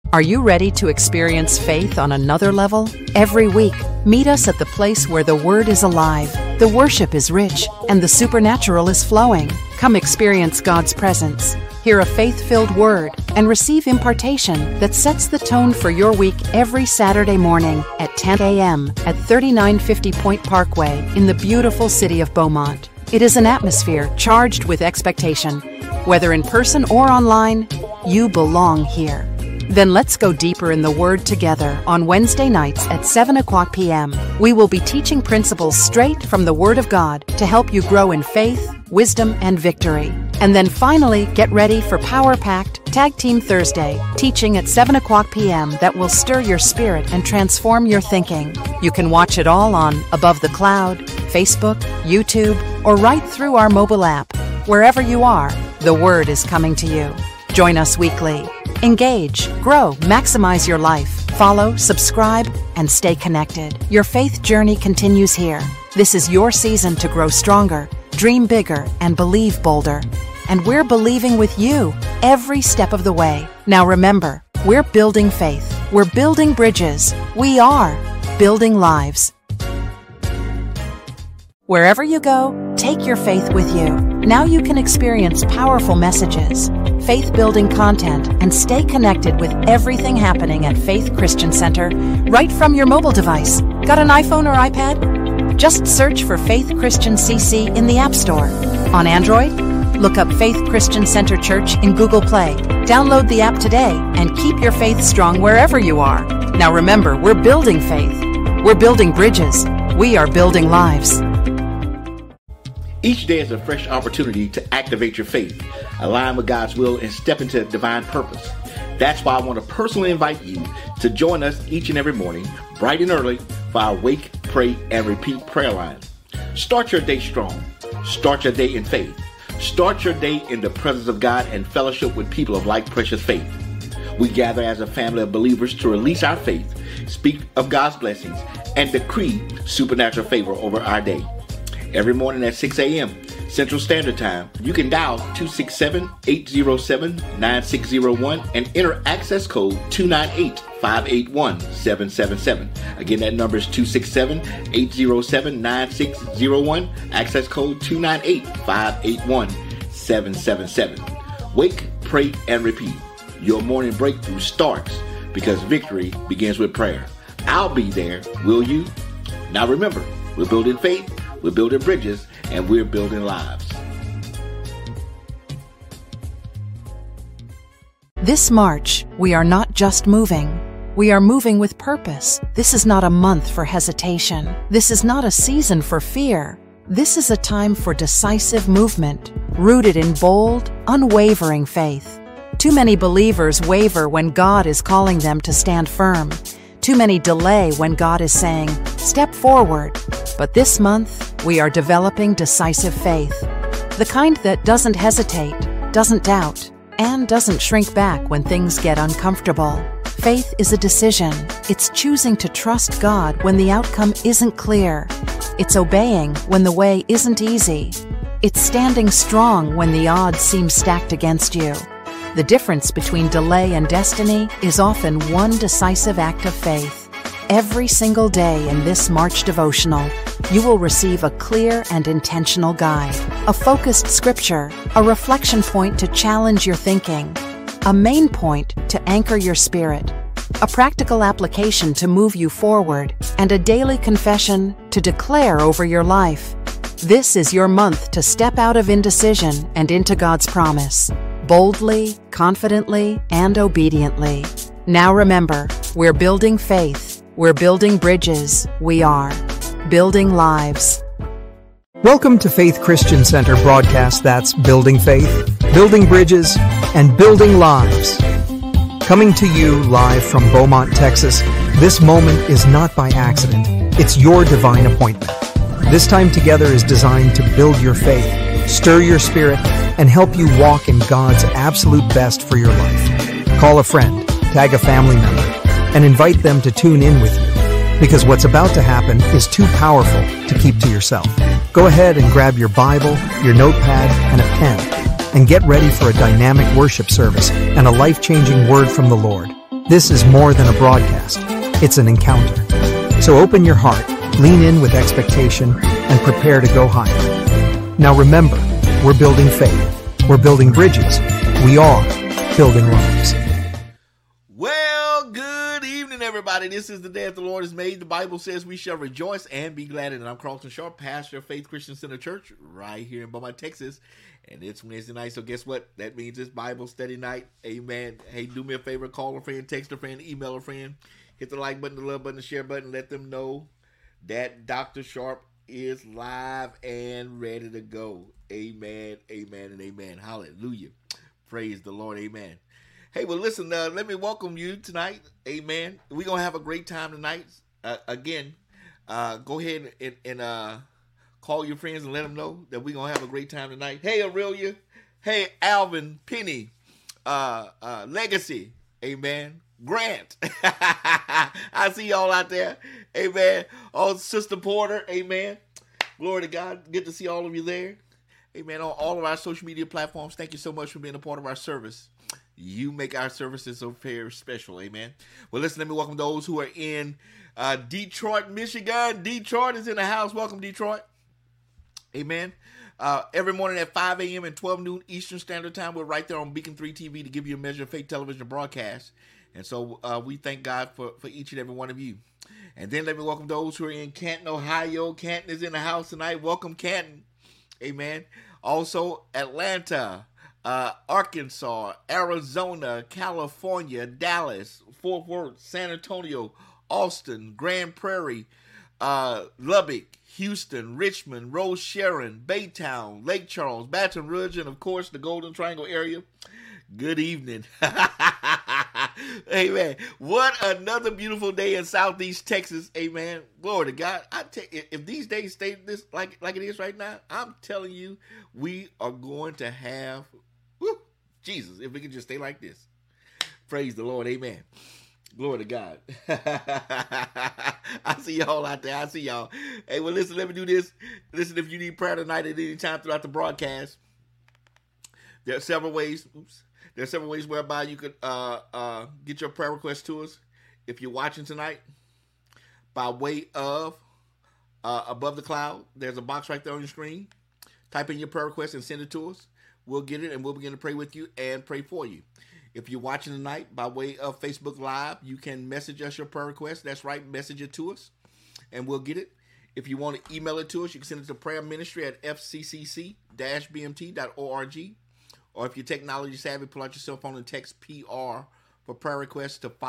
Are you ready to experience faith on another level? Every week, meet us at the place where the Word is alive, the worship is rich, and the supernatural is flowing. Come experience God's presence, hear a faith-filled word, and receive impartation that sets the tone for your week every Saturday morning at 10 a.m. at 3950 Point Parkway in the beautiful city of Beaumont. It is an atmosphere charged with expectation. Whether in person or online, you belong here. Then let's go deeper in the Word together on Wednesday nights at 7 o'clock p.m. We will be teaching principles straight from the Word of God to help you grow in faith, wisdom, and victory. And then finally, get ready for Power-Packed Tag Team Thursday, teaching at 7 o'clock p.m. that will stir your spirit and transform your thinking. You can watch it all on Above the Cloud, Facebook, YouTube, or right through our mobile app. Wherever you are, the Word is coming to you. Join us weekly. Engage, grow, maximize your life. Follow, subscribe, and stay connected. Your faith journey continues here. This is your season to grow stronger, dream bigger, and believe bolder. And we're believing with you every step of the way. Now remember, we're building faith. We're building bridges. We are building lives. Wherever you go, take your faith with you. Now you can experience powerful messages, faith-building content, and stay connected with everything happening at Faith Christian Center right from your mobile device. Got an iPhone or iPad? Just search for Faith Christian CC in the App Store. On Android, look up Faith Christian Center Church in Google Play. Download the app today and keep your faith strong wherever you are. Now remember, we're building faith. We're building bridges. We are building lives. Each day is a fresh opportunity to activate your faith, align with God's will, and step into divine purpose. That's why I want to personally invite you to join us each and every morning, bright and early, for our Wake, Pray, and Repeat prayer line. Start your day strong. Start your day in faith. Start your day in the presence of God and fellowship with people of like precious faith. We gather as a family of believers to release our faith, speak of God's blessings, and decree supernatural favor over our day. Every morning at 6 a.m. Central Standard Time, you can dial 267-807-9601 and enter access code 298-581-777. Again, that number is 267-807-9601, access code 298-581-777. Wake, pray, and repeat. Your morning breakthrough starts because victory begins with prayer. I'll be there, will you? Now remember, we're building faith, we're building bridges, and we're building lives. This March, we are not just moving. We are moving with purpose. This is not a month for hesitation. This is not a season for fear. This is a time for decisive movement, rooted in bold, unwavering faith. Too many believers waver when God is calling them to stand firm. Too many delay when God is saying, step forward. But this month, we are developing decisive faith. The kind that doesn't hesitate, doesn't doubt, and doesn't shrink back when things get uncomfortable. Faith is a decision. It's choosing to trust God when the outcome isn't clear. It's obeying when the way isn't easy. It's standing strong when the odds seem stacked against you. The difference between delay and destiny is often one decisive act of faith. Every single day in this March devotional, you will receive a clear and intentional guide, a focused scripture, a reflection point to challenge your thinking, a main point to anchor your spirit, a practical application to move you forward, and a daily confession to declare over your life. This is your month to step out of indecision and into God's promise, boldly, confidently, and obediently. Now remember, we're building faith. We're building bridges. We are building lives. Welcome to Faith Christian Center broadcast that's building faith, building bridges, and building lives. Coming to you live from Beaumont, Texas, this moment is not by accident. It's your divine appointment. This time together is designed to build your faith, stir your spirit, and help you walk in God's absolute best for your life. Call a friend, tag a family member, and invite them to tune in with you, because what's about to happen is too powerful to keep to yourself. Go ahead and grab your Bible, your notepad, and a pen, and get ready for a dynamic worship service and a life-changing word from the Lord. This is more than a broadcast. It's an encounter. So open your heart, lean in with expectation, and prepare to go higher. Now remember, we're building faith. We're building bridges. We are building lives. Well, good evening, everybody. This is the day that the Lord has made. The Bible says we shall rejoice and be glad in it. I'm Carlton Sharp, pastor of Faith Christian Center Church right here in Beaumont, Texas. And it's Wednesday night, so guess what? That means it's Bible study night. Amen. Hey, do me a favor. Call a friend, text a friend, email a friend. Hit the like button, the love button, the share button. Let them know that Dr. Sharp is live and ready to go. Amen, amen, and amen. Hallelujah. Praise the Lord. Amen. Hey, well, listen, let me welcome you tonight. Amen. We're going to have a great time tonight. Again, go ahead and call your friends and let them know that we're going to have a great time tonight. Hey, Aurelia. Hey, Alvin, Penny, Legacy. Amen. Grant. I see y'all out there. Amen. Oh, Sister Porter. Amen. Glory to God. Good to see all of you there. Amen. On all of our social media platforms, thank you so much for being a part of our service. You make our services so very special. Amen. Well, listen, let me welcome those who are in Detroit, Michigan. Detroit is in the house. Welcome, Detroit. Amen. Every morning at 5 a.m. and 12 noon Eastern Standard Time, we're right there on Beacon 3 TV to give you a Measure of Faith television broadcast. And so we thank God for each and every one of you. And then let me welcome those who are in Canton, Ohio. Canton is in the house tonight. Welcome, Canton. Amen. Also, Atlanta, Arkansas, Arizona, California, Dallas, Fort Worth, San Antonio, Austin, Grand Prairie, Lubbock, Houston, Richmond, Rose Sharon, Baytown, Lake Charles, Baton Rouge, and of course the Golden Triangle area. Good evening. Amen. What another beautiful day in Southeast Texas. Amen. Glory to God. I tell you, if these days stay this like it is right now, I'm telling you, we are going to have Jesus, if we can just stay like this. Praise the Lord. Amen. Glory to God. I see y'all out there. I see y'all. Hey, well, listen, let me do this. Listen, if you need prayer tonight at any time throughout the broadcast, there are several ways. There are several ways whereby you could get your prayer request to us. If you're watching tonight, by way of Above the Cloud, there's a box right there on your screen. Type in your prayer request and send it to us. We'll get it and we'll begin to pray with you and pray for you. If you're watching tonight by way of Facebook Live, you can message us your prayer request. That's right, message it to us and we'll get it. If you want to email it to us, you can send it to prayerministry@fccc-bmt.org. Or if you're technology savvy, pull out your cell phone and text PR for prayer requests to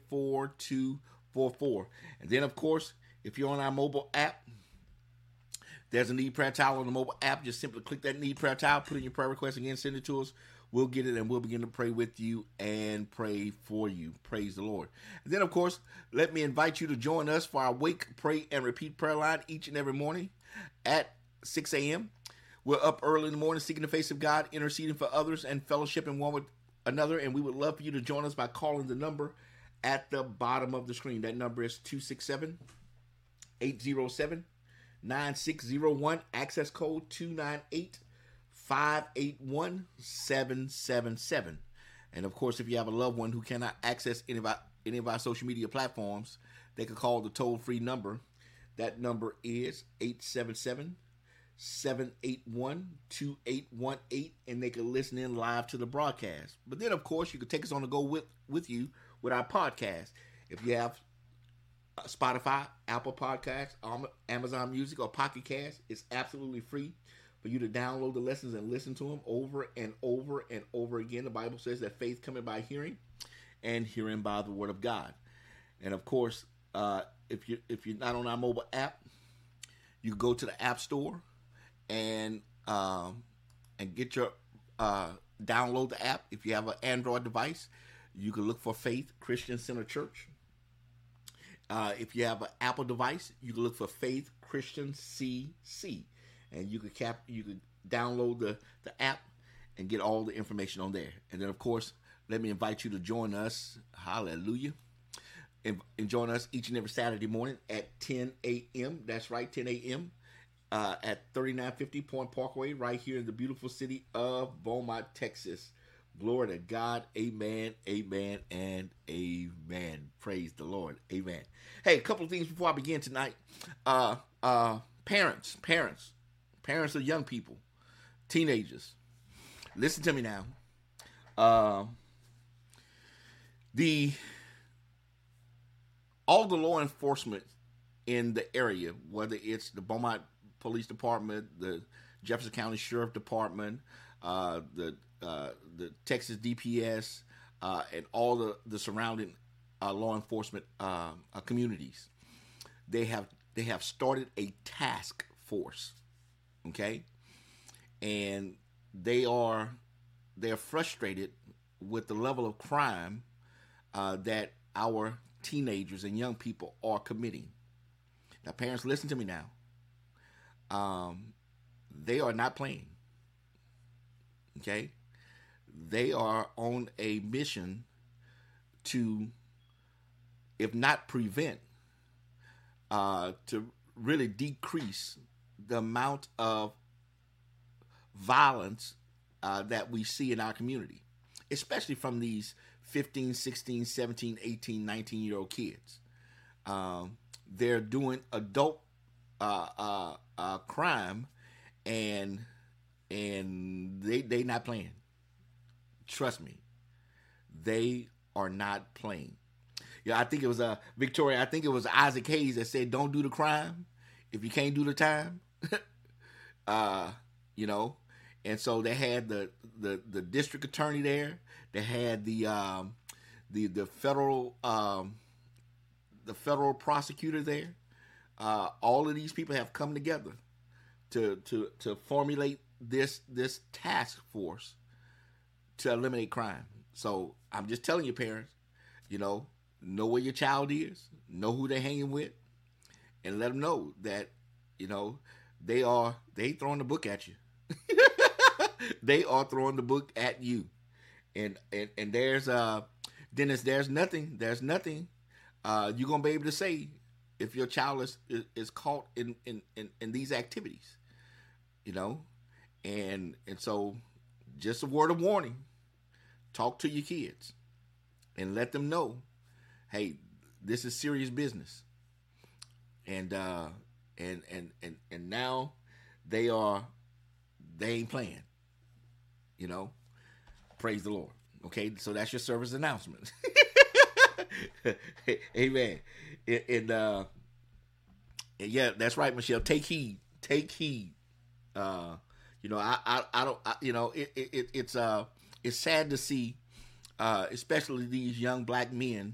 54244. And then, of course, if you're on our mobile app, there's a Need Prayer Tile on the mobile app. Just simply click that Need Prayer Tile, put in your prayer request, again, send it to us. We'll get it and we'll begin to pray with you and pray for you. Praise the Lord. And then, of course, let me invite you to join us for our Wake, Pray, and Repeat prayer line each and every morning at 6 a.m. We're up early in the morning seeking the face of God, interceding for others, and fellowshipping one with another. And we would love for you to join us by calling the number at the bottom of the screen. That number is 267-807-9601. Access code 298-581-777. And of course, if you have a loved one who cannot access any of our social media platforms, they could call the toll-free number. That number is 877-781-2818, and they can listen in live to the broadcast. But then, of course, you can take us on the go with you with our podcast. If you have Spotify, Apple Podcasts, Amazon Music, or Pocket Cast, it's absolutely free for you to download the lessons and listen to them over and over and over again. The Bible says that faith cometh by hearing, and hearing by the word of God. And of course, if you're not on our mobile app, you go to the App Store and get your download the app. If you have an Android device, you can look for Faith Christian Center Church. If you have an Apple device, you can look for Faith Christian CC, and you could download the app and get all the information on there. And then, of course, let me invite you to join us. Hallelujah. And join us each and every Saturday morning at 10 a.m. That's right, 10 a.m. At 3950 Point Parkway, right here in the beautiful city of Beaumont, Texas. Glory to God. Amen, amen, and amen. Praise the Lord. Amen. Hey, a couple of things before I begin tonight. Parents of young people, teenagers. Listen to me now. All the law enforcement in the area, whether it's the Beaumont Police Department, the Jefferson County Sheriff Department, the Texas DPS, and all the surrounding law enforcement communities, they have started a task force, okay, and they're frustrated with the level of crime that our teenagers and young people are committing. Now, parents, listen to me now. They are not playing. Okay? They are on a mission to, if not prevent, to really decrease the amount of violence that we see in our community, especially from these 15, 16, 17, 18, 19-year-old kids. They're doing adult crime, and they not playing. Trust me, they are not playing. Yeah, I think it was Victoria. I think it was Isaac Hayes that said, "Don't do the crime if you can't do the time." And so they had the district attorney there. They had the federal prosecutor there. All of these people have come together to formulate this task force to eliminate crime. So I'm just telling you, parents, know where your child is, know who they're hanging with, and let them know that they throwing the book at you. They are throwing the book at you, and there's Dennis, there's nothing you're gonna be able to say if your child is caught in these activities, and so just a word of warning: talk to your kids and let them know, hey, this is serious business, and now they ain't playing. Praise the Lord. Okay, so that's your service announcement. Amen. And yeah, that's right, Michelle. Take heed. Take heed. It's sad to see, especially these young black men,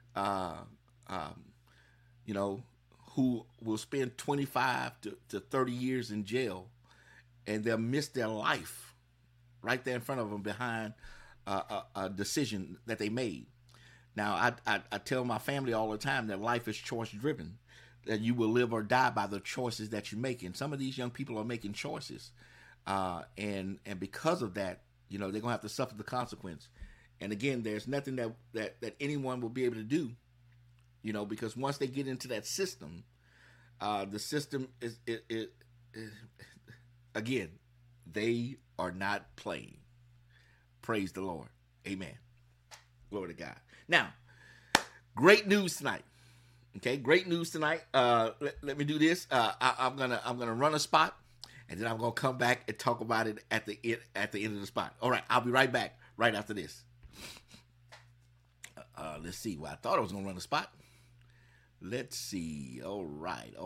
who will spend 25 to 30 years in jail, and they'll miss their life right there in front of them behind a decision that they made. Now, I tell my family all the time that life is choice driven, that you will live or die by the choices that you make. And some of these young people are making choices. And because of that, they're going to have to suffer the consequence. And again, there's nothing that anyone will be able to do, because once they get into that system, the system is again, they are not playing. Praise the Lord. Amen. Glory to God. Now, great news tonight. Okay, great news tonight. Let me do this. I'm gonna run a spot, and then I'm gonna come back and talk about it at the end of the spot. All right, I'll be right back right after this. Let's see. Well, I thought I was gonna run a spot. Let's see. All right.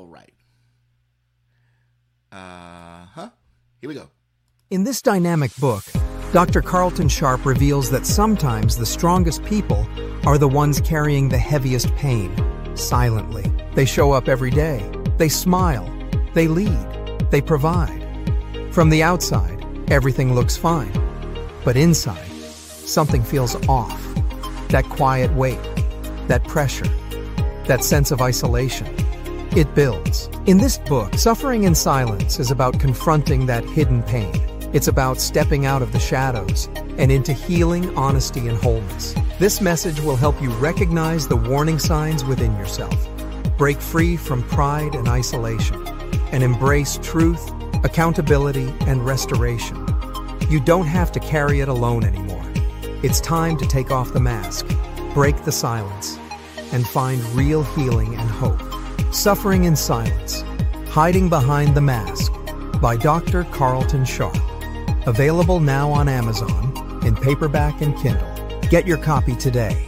Here we go. In this dynamic book, Dr. Carlton Sharp reveals that sometimes the strongest people are the ones carrying the heaviest pain, silently. They show up every day. They smile. They lead. They provide. From the outside, everything looks fine. But inside, something feels off. That quiet weight, that pressure, that sense of isolation. It builds. In this book, Suffering in Silence is about confronting that hidden pain. It's about stepping out of the shadows and into healing, honesty, and wholeness. This message will help you recognize the warning signs within yourself, break free from pride and isolation, and embrace truth, accountability, and restoration. You don't have to carry it alone anymore. It's time to take off the mask, break the silence, and find real healing and hope. Suffering in Silence, Hiding Behind the Mask by Dr. Carlton Sharp. Available now on Amazon in paperback and Kindle. Get your copy today.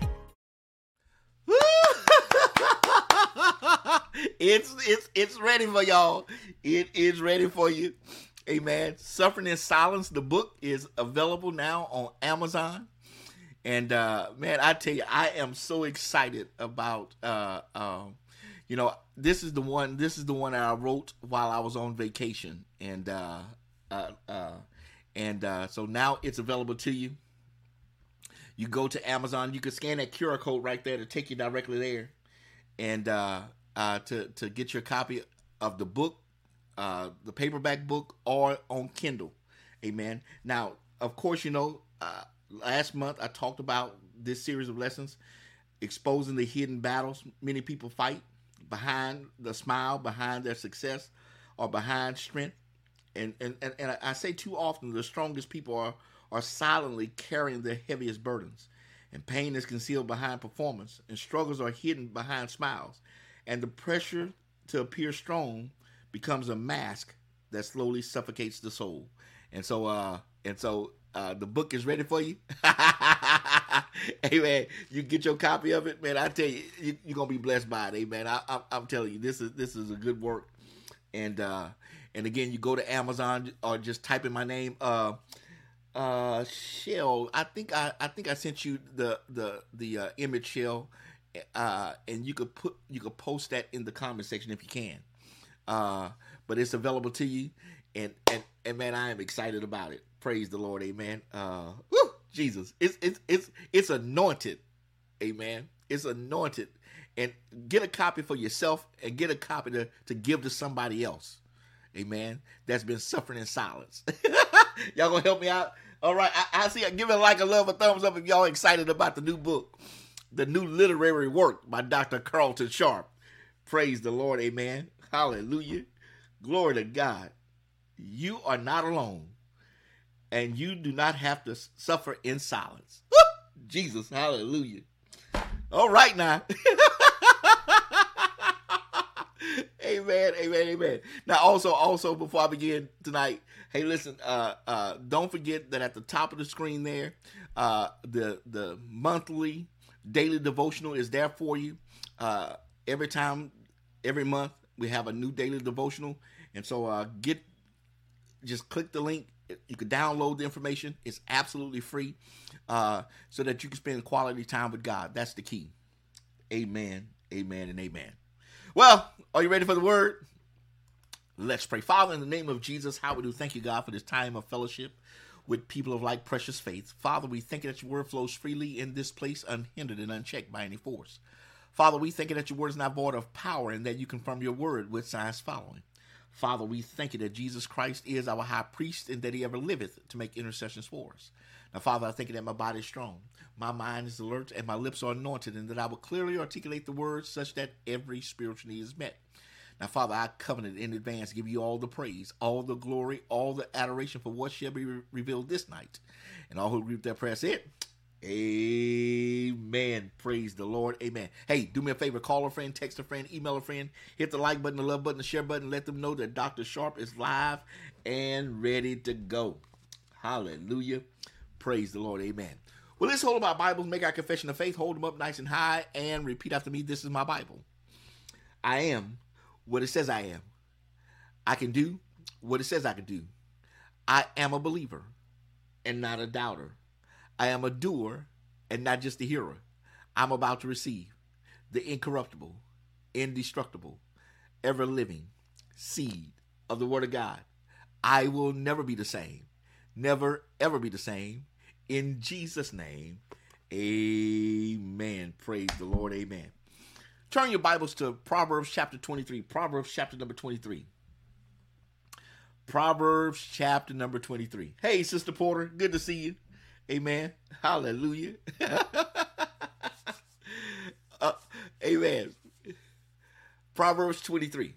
It's ready for y'all. It is ready for you. Amen. Suffering in Silence, the book is available now on Amazon. And man, I tell you, I am so excited about this is the one that I wrote while I was on vacation. And so now it's available to you. You go to Amazon, you can scan that QR code right there to take you directly there. And to get your copy of the book, the paperback book, or on Kindle. Amen. Now, of course, last month I talked about this series of lessons, exposing the hidden battles many people fight behind the smile, behind their success, or behind strength. And I say too often, the strongest people are silently carrying their heaviest burdens. And pain is concealed behind performance, and struggles are hidden behind smiles. And the pressure to appear strong becomes a mask that slowly suffocates the soul. And so the book is ready for you. Hey man, you get your copy of it, man. I tell you, you're gonna be blessed by it. Hey man, I'm telling you, this is a good work. And again, you go to Amazon or just type in my name, Shell. I think I sent you the image, Shell. And you could post that in the comment section if you can. But it's available to you, and man, I am excited about it. Praise the Lord, amen. Woo, Jesus, it's anointed, amen. It's anointed, and get a copy for yourself, and get a copy to give to somebody else, amen. That's been suffering in silence. Y'all gonna help me out? All right, I see. Give it like a love, a thumbs up if y'all excited about the new book. The new literary work by Dr. Carlton Sharp. Praise the Lord, amen. Hallelujah. Glory to God. You are not alone, and you do not have to suffer in silence. Woo! Jesus, hallelujah. All right now. Amen, amen, amen. Now, also, before I begin tonight, hey, listen, don't forget that at the top of the screen there, the monthly daily devotional is there for you. Every month we have a new daily devotional, and so just click the link. You can download the information. It's absolutely free, so that you can spend quality time with God. That's the key. Amen, amen, and amen. Well, are you ready for the word? Let's pray. Father, in the name of Jesus, how we do thank you, God, for this time of fellowship with people of like precious faith. Father, we thank you that your word flows freely in this place, unhindered and unchecked by any force. Father, we thank you that your word is not void of power, and that you confirm your word with signs following. Father, we thank you that Jesus Christ is our high priest, and that he ever liveth to make intercessions for us. Now, Father, I thank you that my body is strong, my mind is alert, and my lips are anointed, and that I will clearly articulate the words such that every spiritual need is met. Now, Father, I covenant in advance, give you all the praise, all the glory, all the adoration for what shall be revealed this night. And all who agree with that prayer said, amen. Praise the Lord. Amen. Hey, do me a favor. Call a friend, text a friend, email a friend, hit the like button, the love button, the share button. Let them know that Dr. Sharp is live and ready to go. Hallelujah. Praise the Lord. Amen. Well, let's hold up our Bibles, make our confession of faith, hold them up nice and high, and repeat after me. This is my Bible. I am what it says I am. I can do what it says I can do. I am a believer and not a doubter. I am a doer and not just a hearer. I'm about to receive the incorruptible, indestructible, ever-living seed of the Word of God. I will never be the same. Never, ever be the same. In Jesus' name, amen. Praise the Lord, amen. Turn your Bibles to Proverbs chapter 23. Proverbs chapter number 23. Proverbs chapter number 23. Hey, Sister Porter, good to see you. Amen. Hallelujah. Amen. Proverbs 23.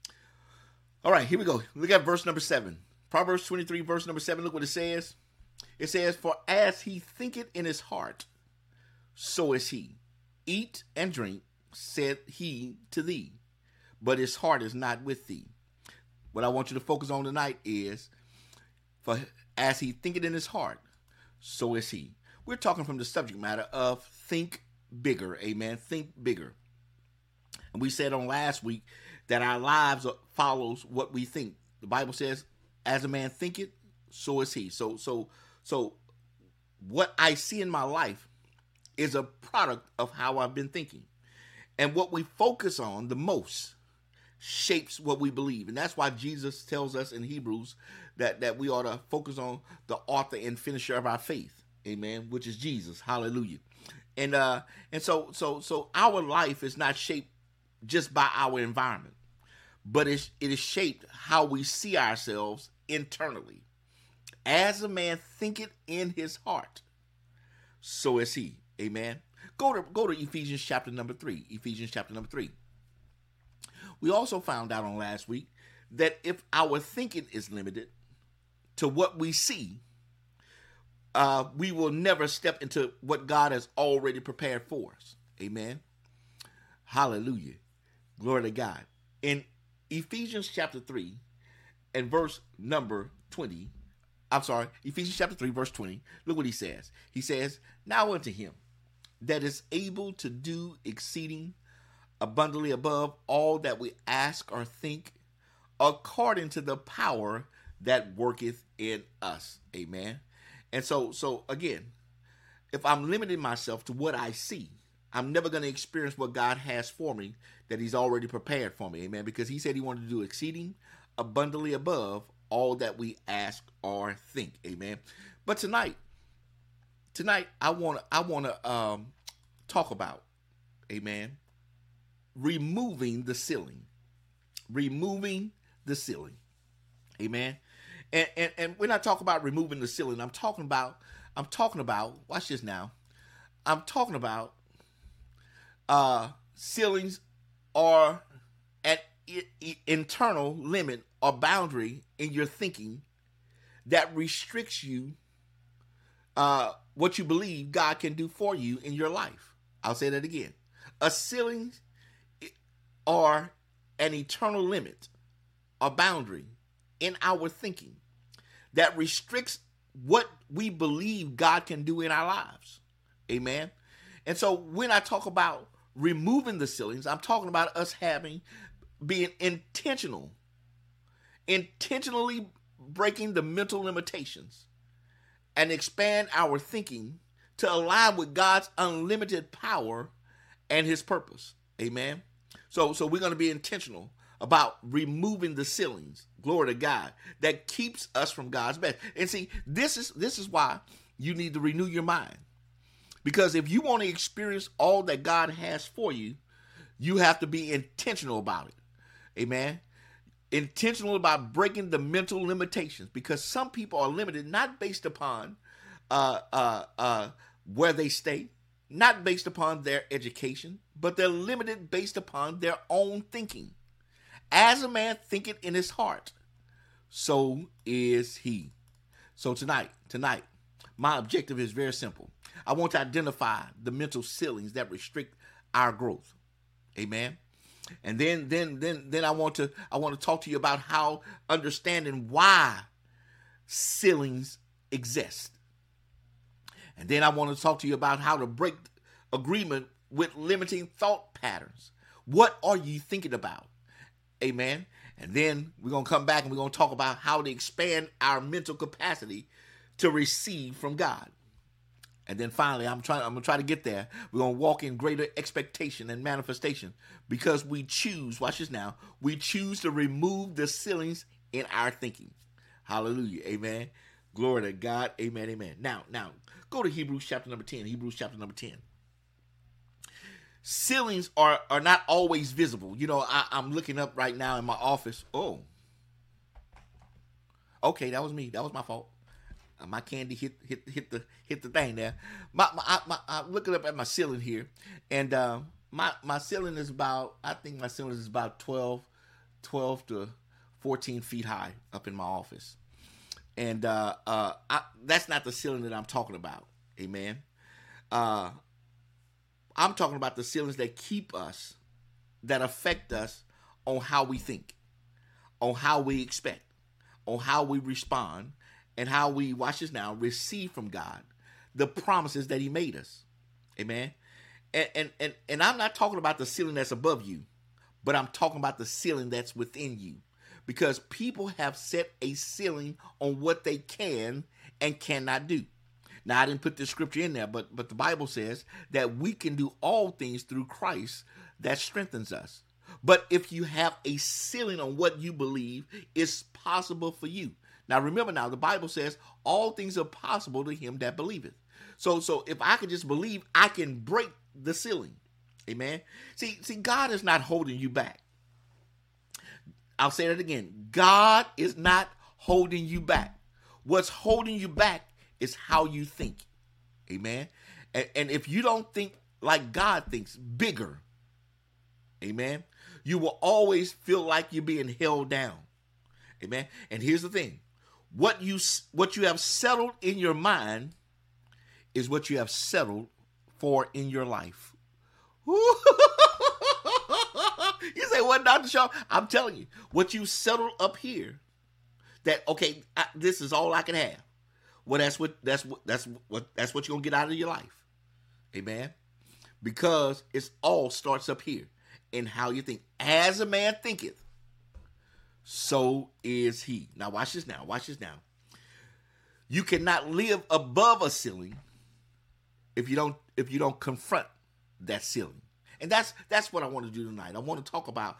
All right, here we go. Look at verse number 7. Proverbs 23, verse number 7. Look what it says. It says, for as he thinketh in his heart, so is he. Eat and drink, said he to thee, but his heart is not with thee. What I want you to focus on tonight is, for as he thinketh in his heart, so is he. We're talking from the subject matter of think bigger. Amen. Think bigger. And we said on last week that our lives follows what we think. The Bible says, as a man thinketh, so is he. So what I see in my life is a product of how I've been thinking. And what we focus on the most shapes what we believe. And that's why Jesus tells us in Hebrews that we ought to focus on the author and finisher of our faith. Amen. Which is Jesus. Hallelujah. And so our life is not shaped just by our environment, but it is shaped how we see ourselves internally. As a man thinketh in his heart, so is he. Amen. Go to Ephesians chapter number 3. Ephesians chapter number 3. We also found out on last week that if our thinking is limited to what we see, we will never step into what God has already prepared for us. Amen. Hallelujah. Glory to God. In Ephesians chapter 3 and verse number 20, Ephesians chapter 3, verse 20, look what he says. He says, now unto him that is able to do exceeding abundantly above all that we ask or think, according to the power that worketh in us. Amen. And so again, if I'm limiting myself to what I see, I'm never going to experience what God has for me that he's already prepared for me. Amen. Because he said he wanted to do exceeding abundantly above all that we ask or think. Amen. But tonight I want to talk about, amen, removing the ceiling. Removing the ceiling. Amen. And when I talk about removing the ceiling, I'm talking about, watch this now. I'm talking about ceilings are at internal limit or boundary in your thinking that restricts you, what you believe God can do for you in your life. I'll say that again. A ceiling are an eternal limit or boundary in our thinking that restricts what we believe God can do in our lives. Amen. And so when I talk about removing the ceilings, I'm talking about us being intentionally breaking the mental limitations and expand our thinking to align with God's unlimited power and his purpose. Amen. So we're going to be intentional about removing the ceilings, glory to God, that keeps us from God's best. And see, this is why you need to renew your mind. Because if you want to experience all that God has for you, you have to be intentional about it. Amen. Intentional about breaking the mental limitations, because some people are limited not based upon where they stay, not based upon their education, but they're limited based upon their own thinking. As a man thinketh in his heart, so is he. So tonight, my objective is very simple. I want to identify the mental ceilings that restrict our growth. Amen. And then I want to talk to you about how understanding why ceilings exist. And then I want to talk to you about how to break agreement with limiting thought patterns. What are you thinking about? Amen. And then we're going to come back and we're going to talk about how to expand our mental capacity to receive from God. And then finally, I'm going to try to get there. We're going to walk in greater expectation and manifestation because we choose, watch this now, we choose to remove the ceilings in our thinking. Hallelujah. Amen. Glory to God. Amen. Amen. Now, go to Hebrews chapter number 10. Hebrews chapter number 10. Ceilings are not always visible. You know, I'm looking up right now in my office. Oh. Okay, that was me. That was my fault. My candy hit the thing there. I'm looking up at my ceiling here, and my ceiling is about, I think my ceiling is about 12 to 14 feet high up in my office. And that's not the ceiling that I'm talking about. Amen. I'm talking about the ceilings that keep us, that affect us on how we think, on how we expect, on how we respond, and how we, watch this now, receive from God the promises that he made us. Amen. And I'm not talking about the ceiling that's above you, but I'm talking about the ceiling that's within you. Because people have set a ceiling on what they can and cannot do. Now, I didn't put this scripture in there, but the Bible says that we can do all things through Christ that strengthens us. But if you have a ceiling on what you believe, it's possible for you. Now, remember now, the Bible says all things are possible to him that believeth. So if I can just believe, I can break the ceiling. Amen. See, God is not holding you back. I'll say that again. God is not holding you back. What's holding you back is how you think. Amen. And if you don't think like God thinks, bigger, amen, you will always feel like you're being held down. Amen. And here's the thing. What you have settled in your mind is what you have settled for in your life. You say, what, Dr. Shaw? I'm telling you, what you settled up here, that, okay, this is all I can have. Well, that's what you're gonna get out of your life. Amen. Because it all starts up here in how you think. As a man thinketh, so is he. Now watch this now. You cannot live above a ceiling if you don't confront that ceiling. And that's what I want to do tonight. I want to talk about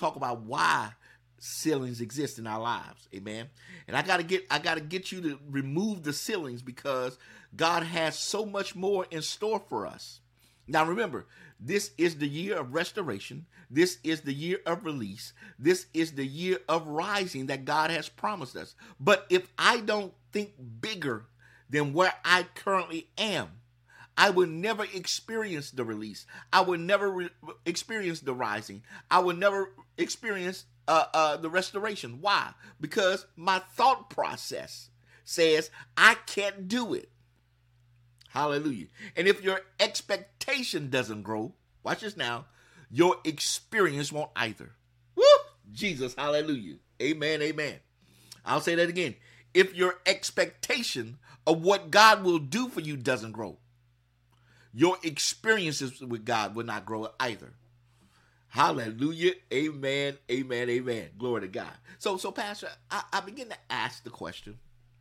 why ceilings exist in our lives. Amen. And I gotta get you to remove the ceilings, because God has so much more in store for us. Now remember, this is the year of restoration. This is the year of release. This is the year of rising that God has promised us. But if I don't think bigger than where I currently am, I will never experience the release. I will never experience the rising. I will never experience the restoration. Why? Because my thought process says I can't do it. Hallelujah. And if your expectation doesn't grow, watch this now, your experience won't either. Woo! Jesus, hallelujah. Amen, amen. I'll say that again. If your expectation of what God will do for you doesn't grow, your experiences with God will not grow either. Hallelujah. Amen. Amen. Amen. Glory to God. So Pastor, I begin to ask the question.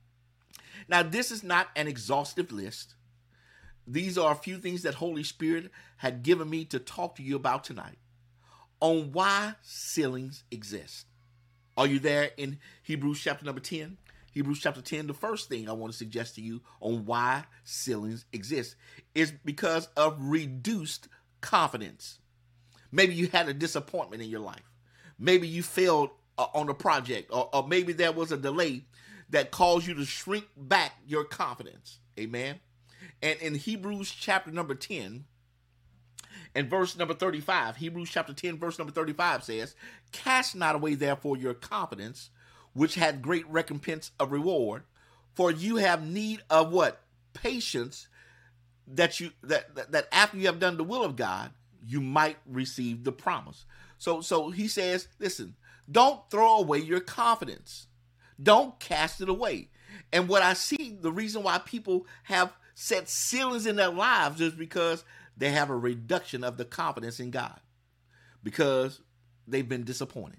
Now, this is not an exhaustive list. These are a few things that Holy Spirit had given me to talk to you about tonight on why ceilings exist. Are you there in Hebrews chapter number 10? Hebrews chapter 10, the first thing I want to suggest to you on why ceilings exist is because of reduced confidence. Maybe you had a disappointment in your life. Maybe you failed on a project, or maybe there was a delay that caused you to shrink back your confidence. Amen. And in Hebrews chapter number 10 and verse number 35, Hebrews chapter 10, verse number 35 says, "Cast not away therefore your confidence, which had great recompense of reward, for you have need of" what? Patience, that after you have done the will of God, you might receive the promise. So he says, listen, don't throw away your confidence. Don't cast it away. And what I see, the reason why people have set ceilings in their lives is because they have a reduction of the confidence in God, because they've been disappointed.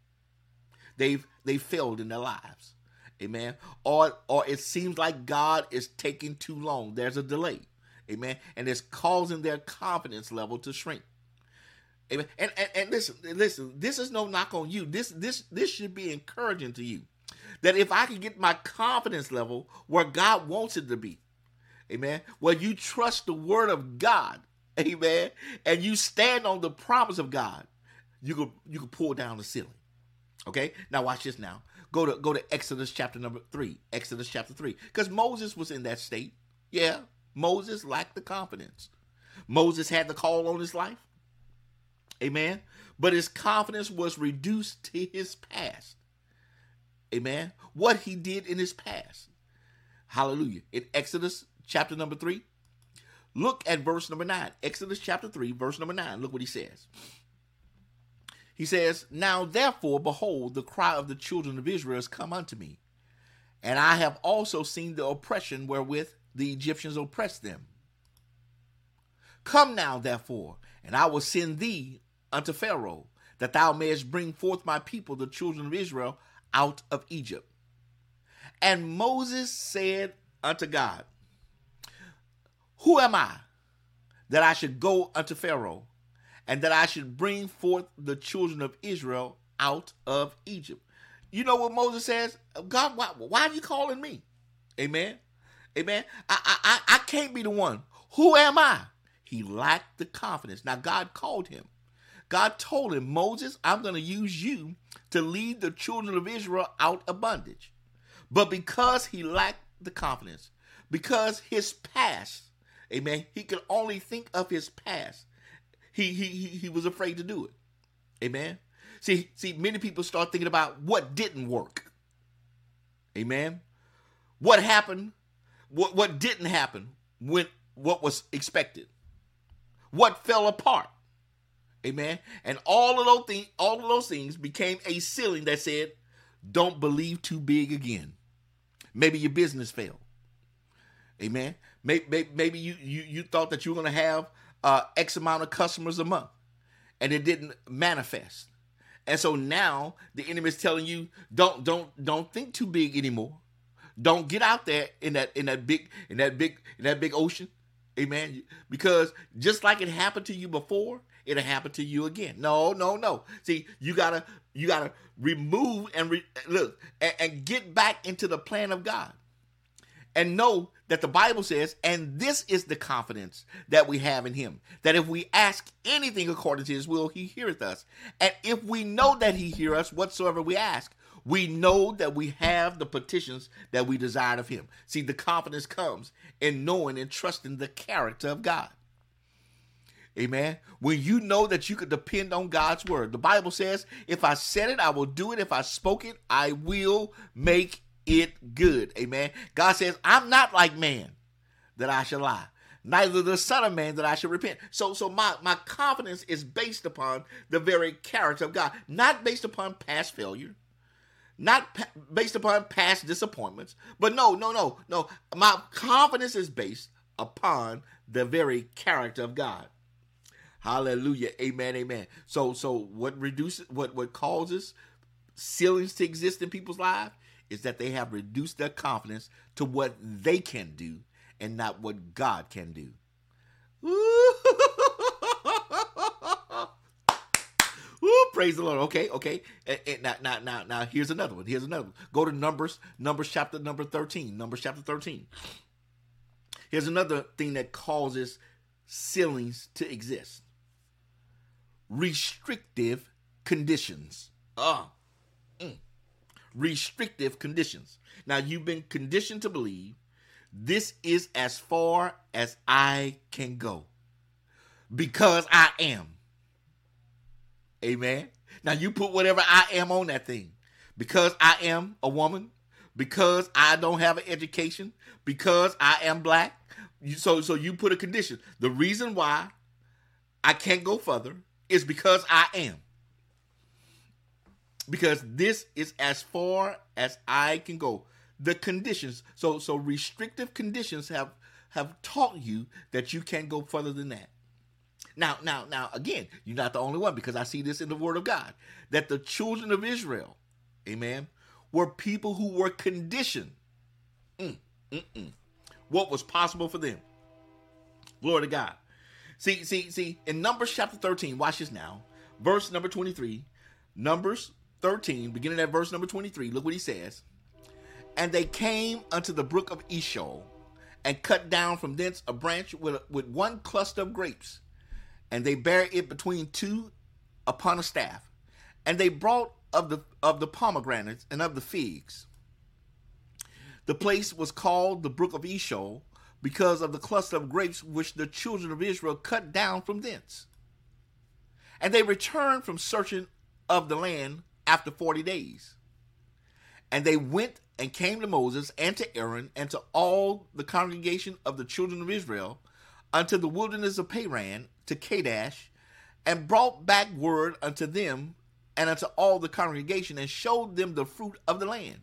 They failed in their lives. Amen. Or it seems like God is taking too long. There's a delay. Amen. And it's causing their confidence level to shrink. Amen. And listen, this is no knock on you. This should be encouraging to you. That if I can get my confidence level where God wants it to be, amen, where you trust the word of God, amen, and you stand on the promise of God, you can pull down the ceiling. Okay, now watch this. Now go to Exodus chapter number 3. Exodus chapter 3, because Moses was in that state. Yeah, Moses lacked the confidence. Moses had the call on his life. Amen. But his confidence was reduced to his past. Amen. What he did in his past. Hallelujah. In Exodus chapter number 3, look at verse number 9. Exodus chapter 3, verse number 9. Look what he says. He says, now therefore, behold, the cry of the children of Israel has come unto me. And I have also seen the oppression wherewith the Egyptians oppressed them. Come now, therefore, and I will send thee unto Pharaoh, that thou mayest bring forth my people, the children of Israel, out of Egypt. And Moses said unto God, who am I, that I should go unto Pharaoh, and that I should bring forth the children of Israel out of Egypt? You know what Moses says? God, why are you calling me? Amen. Amen. I can't be the one. Who am I? He lacked the confidence. Now God called him. God told him, Moses, I'm going to use you to lead the children of Israel out of bondage. But because he lacked the confidence, because his past, amen, he could only think of his past. He was afraid to do it. Amen. See, many people start thinking about what didn't work. Amen. What happened? What didn't happen when what was expected? What fell apart? Amen. And all of those things became a ceiling that said, don't believe too big again. Maybe your business failed. Amen. Maybe you thought that you were going to have X amount of customers a month, and it didn't manifest. And so now the enemy is telling you, don't think too big anymore. Don't get out there in that big ocean. Amen. Because just like it happened to you before, it'll happen to you again. No. See, you gotta remove and look and get back into the plan of God. And know that the Bible says, and this is the confidence that we have in him, that if we ask anything according to his will, he heareth us. And if we know that he hear us whatsoever we ask, we know that we have the petitions that we desire of him. See, the confidence comes in knowing and trusting the character of God. Amen. When you know that you can depend on God's word. The Bible says, if I said it, I will do it. If I spoke it, I will make it good. Amen. God says, I'm not like man that I shall lie, neither the son of man that I should repent. So my confidence is based upon the very character of God, not based upon past failure, not based upon past disappointments, but no. My confidence is based upon the very character of God. Hallelujah. Amen. So what causes ceilings to exist in people's lives is that they have reduced their confidence to what they can do and not what God can do. Ooh, praise the Lord. Okay. And now here's another one. Go to Numbers chapter number 13. Numbers chapter 13. Here's another thing that causes ceilings to exist. Restrictive conditions. Restrictive conditions. Now, you've been conditioned to believe this is as far as I can go because I am. Amen. Now, you put whatever I am on that thing. Because I am a woman, because I don't have an education, because I am black. So you put a condition. The reason why I can't go further is because I am. Because this is as far as I can go. The conditions. So restrictive conditions have taught you that you can't go further than that. Now, again, you're not the only one, because I see this in the Word of God, that the children of Israel, amen, were people who were conditioned. What was possible for them. Glory to God. See, in Numbers chapter 13, watch this now, verse number 23, Numbers 13, beginning at verse number 23, look what he says. And they came unto the brook of Eshol, and cut down from thence a branch with one cluster of grapes, and they bare it between two upon a staff. And they brought of the pomegranates and of the figs. The place was called the brook of Eshol, because of the cluster of grapes which the children of Israel cut down from thence. And they returned from searching of the land after 40 days. And they went and came to Moses and to Aaron and to all the congregation of the children of Israel unto the wilderness of Paran to Kadesh, and brought back word unto them and unto all the congregation, and showed them the fruit of the land.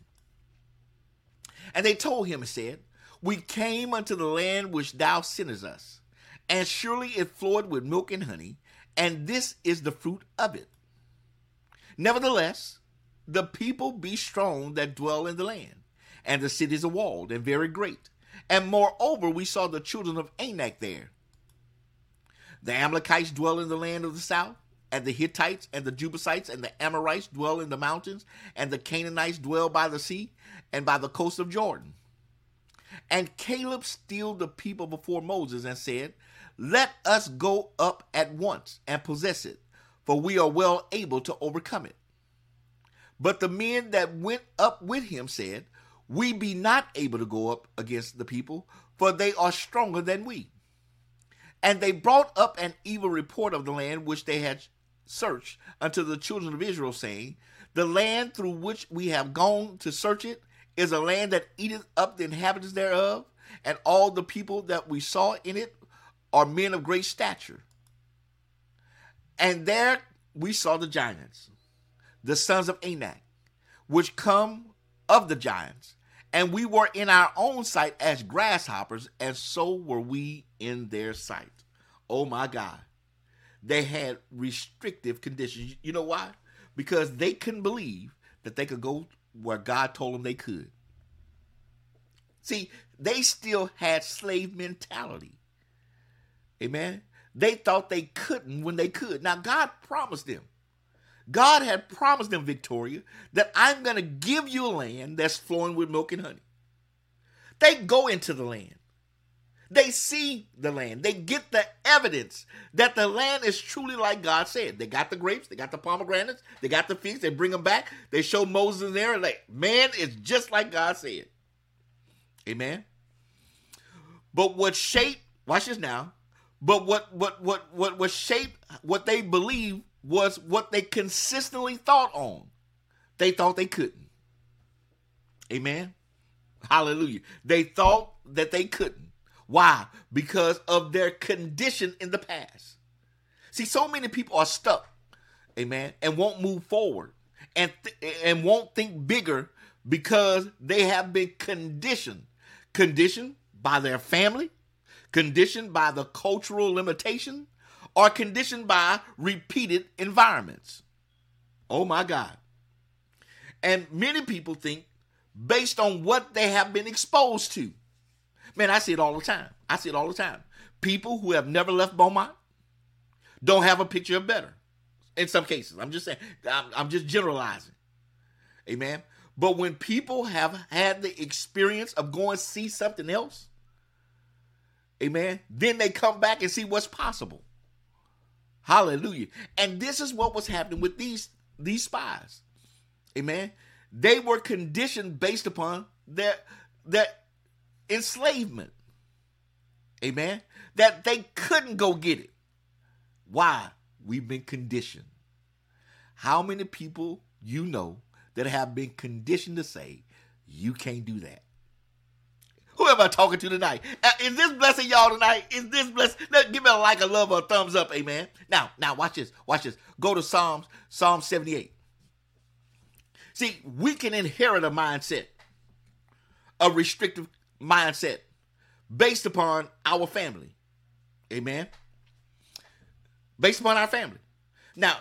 And they told him and said, We came unto the land which thou sentest us, and surely it flowed with milk and honey, and this is the fruit of it. Nevertheless, the people be strong that dwell in the land, and the cities are walled and very great. And moreover, we saw the children of Anak there. The Amalekites dwell in the land of the south, and the Hittites and the Jebusites and the Amorites dwell in the mountains, and the Canaanites dwell by the sea and by the coast of Jordan. And Caleb stilled the people before Moses and said, Let us go up at once and possess it, for we are well able to overcome it. But the men that went up with him said, We be not able to go up against the people, for they are stronger than we. And they brought up an evil report of the land which they had searched unto the children of Israel, saying, The land through which we have gone to search it is a land that eateth up the inhabitants thereof, and all the people that we saw in it are men of great stature. And there we saw the giants, the sons of Anak, which come of the giants, and we were in our own sight as grasshoppers, and so were we in their sight. Oh my God. They had restrictive conditions. You know why? Because they couldn't believe that they could go where God told them they could. See, they still had slave mentality. Amen. They thought they couldn't when they could. Now, God promised them. God had promised them, Victoria, that I'm going to give you a land that's flowing with milk and honey. They go into the land. They see the land. They get the evidence that the land is truly like God said. They got the grapes. They got the pomegranates. They got the figs. They bring them back. They show Moses in there. Like, man, it's just like God said. Amen. But what shaped, watch this now, but what shaped what they believed was what they consistently thought on. They thought they couldn't. Amen. Hallelujah. They thought that they couldn't. Why? Because of their condition in the past. See, so many people are stuck, amen, and won't move forward and won't think bigger because they have been conditioned by their family, conditioned by the cultural limitation, or conditioned by repeated environments. Oh my God. And many people think based on what they have been exposed to. Man, I see it all the time. People who have never left Beaumont don't have a picture of better. In some cases, I'm just saying, I'm just generalizing. Amen. But when people have had the experience of going to see something else, amen, then they come back and see what's possible. Hallelujah. And this is what was happening with these spies. Amen. They were conditioned based upon their enslavement. Amen. That they couldn't go get it. Why? We've been conditioned. How many people you know that have been conditioned to say, you can't do that? Who am I talking to tonight? Is this blessing y'all tonight? Is this blessing? Give me a like, a love, or a thumbs up, amen. Now watch this. Go to Psalm 78. See, we can inherit a mindset, a restrictive mindset based upon our family. Amen. Based upon our family. Now,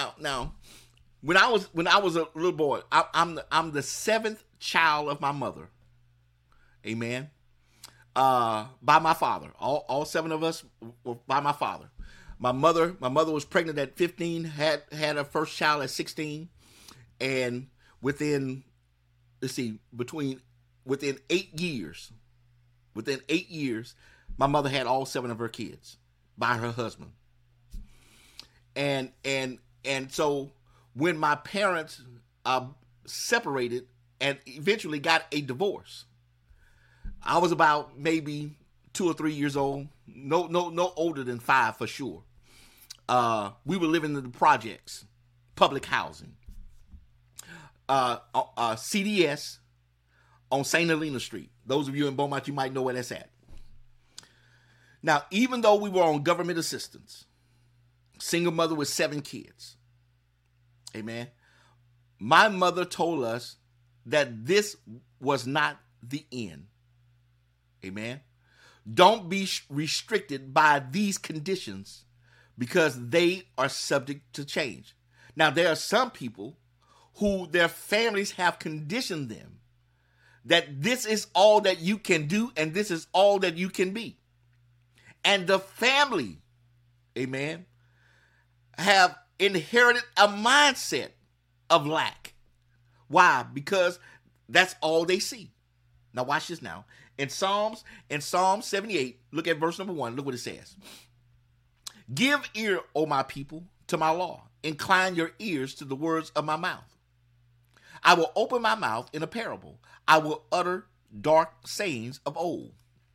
when I was a little boy, I'm the seventh child of my mother. Amen. By my father. All seven of us were by my father. My mother was pregnant at 15, had her first child at 16, and within 8 years, my mother had all seven of her kids by her husband. And so when my parents separated and eventually got a divorce, I was about maybe 2 or 3 years old. No older than 5 for sure. We were living in the projects, public housing. CDS on St. Helena Street. Those of you in Beaumont, you might know where that's at. Now, even though we were on government assistance, single mother with 7 kids, amen, my mother told us that this was not the end. Amen. Don't be restricted by these conditions because they are subject to change. Now, there are some people who their families have conditioned them that this is all that you can do and this is all that you can be. And the family, amen, have inherited a mindset of lack. Why? Because that's all they see. Now watch this now. In Psalm 78, look at verse number 1. Look what it says. Give ear, O my people, to my law. Incline your ears to the words of my mouth. I will open my mouth in a parable. I will utter dark sayings of old,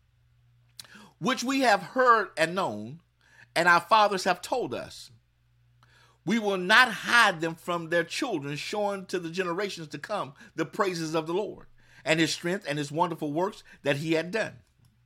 which we have heard and known, and our fathers have told us. We will not hide them from their children, showing to the generations to come the praises of the Lord, and his strength and his wonderful works that he had done.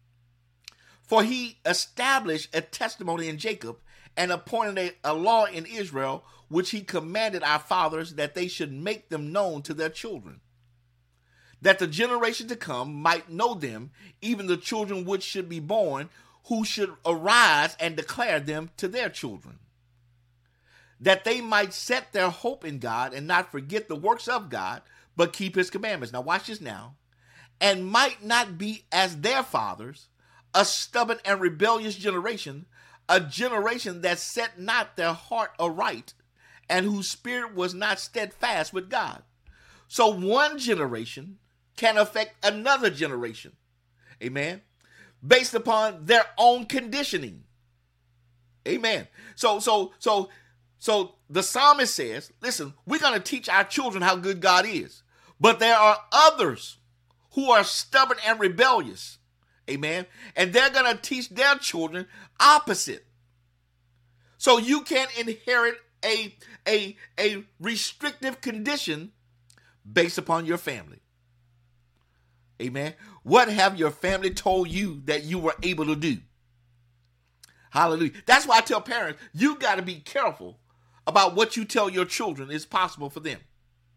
For he established a testimony in Jacob and appointed a law in Israel, which he commanded our fathers that they should make them known to their children, that the generation to come might know them, even the children which should be born, who should arise and declare them to their children, that they might set their hope in God and not forget the works of God, but keep his commandments. Now watch this now. And might not be as their fathers, a stubborn and rebellious generation, a generation that set not their heart aright, and whose spirit was not steadfast with God. So one generation can affect another generation, amen, based upon their own conditioning, amen. So the psalmist says, listen, we're going to teach our children how good God is, but there are others who are stubborn and rebellious, amen, and they're going to teach their children opposite. So you can't inherit a restrictive condition based upon your family. Amen. What have your family told you that you were able to do? Hallelujah. That's why I tell parents, you got to be careful about what you tell your children is possible for them.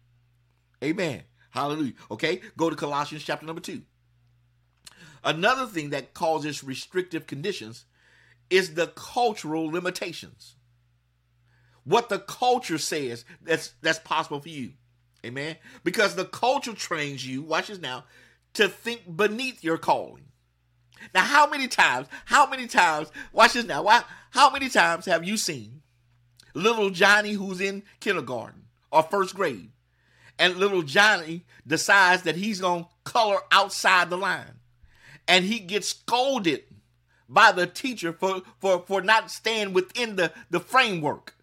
Amen. Hallelujah. Okay, go to Colossians chapter number 2. Another thing that causes restrictive conditions is the cultural limitations. What the culture says that's possible for you. Amen. Because the culture trains you, watch this now, to think beneath your calling. Now, how many times, watch this now, how many times have you seen little Johnny who's in kindergarten or first grade, and little Johnny decides that he's going to color outside the line, and he gets scolded by the teacher for not staying within the framework.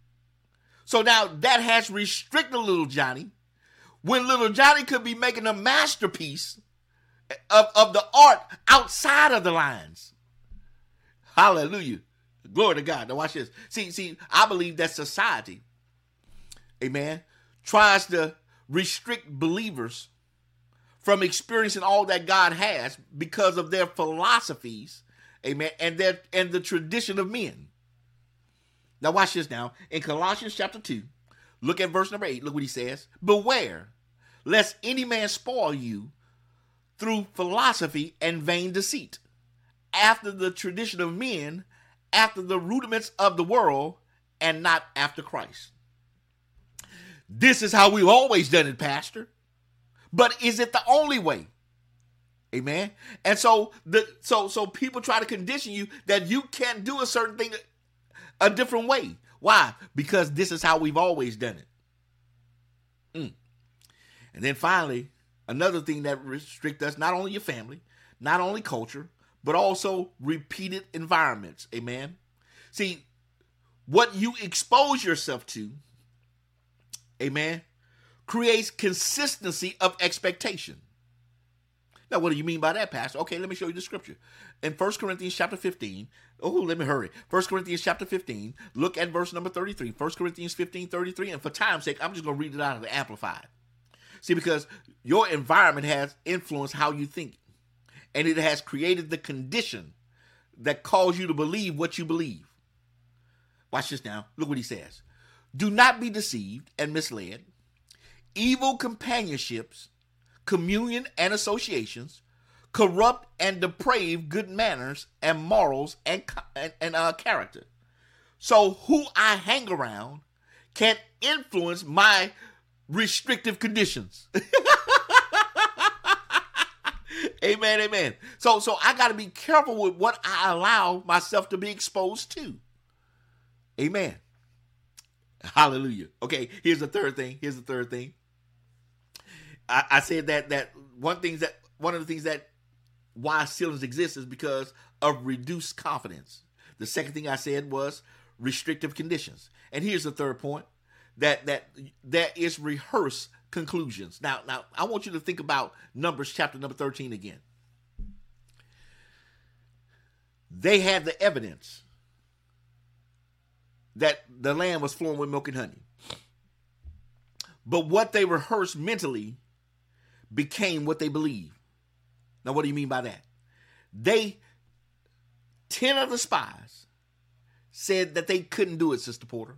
So now that has restricted little Johnny, when little Johnny could be making a masterpiece of the art outside of the lines. Hallelujah. Glory to God. Now watch this. See, I believe that society, amen, tries to restrict believers from experiencing all that God has because of their philosophies, amen, and the tradition of men. Now watch this now. In Colossians chapter 2, look at verse number 8. Look what he says. Beware, lest any man spoil you through philosophy and vain deceit, after the tradition of men, after the rudiments of the world, and not after Christ. This is how we've always done it, Pastor. But is it the only way? Amen. And so people try to condition you that you can't do a certain thing a different way. Why? Because this is how we've always done it. And then finally, another thing that restricts us, not only your family, not only culture, but also repeated environments. Amen. See, what you expose yourself to, amen, creates consistency of expectation. Now, what do you mean by that, Pastor? Okay, let me show you the scripture. In 1 Corinthians chapter 15, let me hurry. 1 Corinthians chapter 15, look at verse number 33. 1 Corinthians 15:33, and for time's sake, I'm just going to read it out of the Amplified. See, because your environment has influenced how you think, and it has created the condition that cause you to believe what you believe. Watch this now. Look what he says. Do not be deceived and misled. Evil companionships, communion and associations, corrupt and deprave good manners and morals and character. So who I hang around can influence my restrictive conditions. Amen, amen. So I got to be careful with what I allow myself to be exposed to. Amen. Hallelujah. Okay, here's the third thing. I said that one of the things that why ceilings exist is because of reduced confidence. The second thing I said was restrictive conditions. And here's the third point, that there is rehearsed conclusions. Now I want you to think about Numbers chapter number 13 again. They had the evidence that the land was flowing with milk and honey. But what they rehearsed mentally became what they believed. Now, what do you mean by that? 10 of the spies said that they couldn't do it, Sister Porter.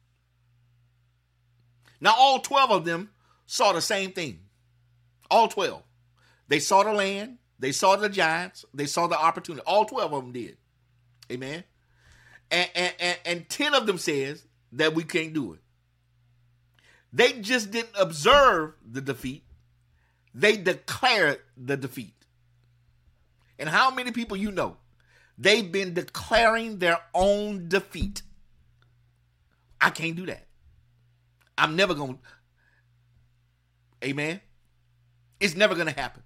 Now, all 12 of them saw the same thing. All 12. They saw the land. They saw the giants. They saw the opportunity. All 12 of them did. Amen. And 10 of them says that we can't do it. They just didn't observe the defeat. They declared the defeat. And how many people you know, they've been declaring their own defeat. I can't do that. I'm never going to. Amen. It's never going to happen.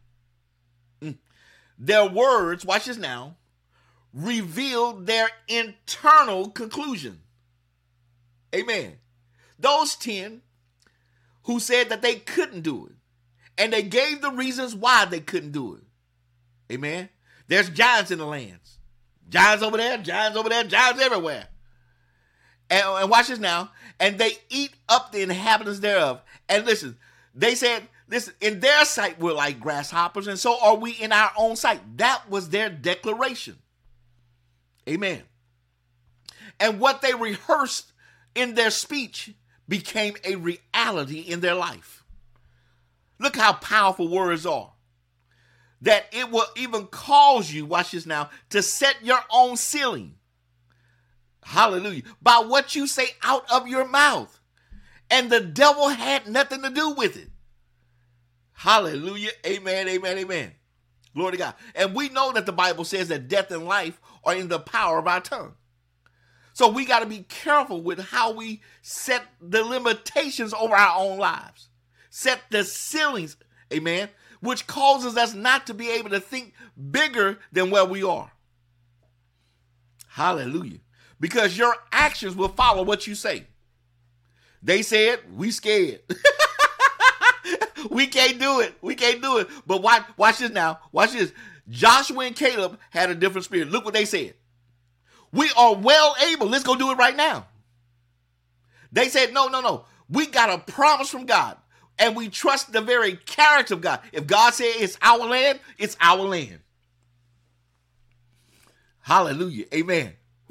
Their words, watch this now, revealed their internal conclusion. Amen. Those 10 who said that they couldn't do it, and they gave the reasons why they couldn't do it. Amen. There's giants in the lands. Giants over there, giants everywhere. And watch this now. And they eat up the inhabitants thereof. And listen, they said, listen, in their sight we're like grasshoppers, and so are we in our own sight. That was their declaration. Amen. And what they rehearsed in their speech became a reality in their life. Look how powerful words are. That it will even cause you, watch this now, to set your own ceiling. Hallelujah. By what you say out of your mouth. And the devil had nothing to do with it. Hallelujah. Amen, amen, amen. Glory to God. And we know that the Bible says that death and life are in the power of our tongue. So we got to be careful with how we set the limitations over our own lives. Set the ceilings, amen, which causes us not to be able to think bigger than where we are. Hallelujah. Because your actions will follow what you say. They said, we scared. We can't do it. We can't do it. But watch this now. Watch this. Joshua and Caleb had a different spirit. Look what they said. We are well able. Let's go do it right now. They said, no. We got a promise from God. And we trust the very character of God. If God said it's our land, it's our land. Hallelujah. Amen.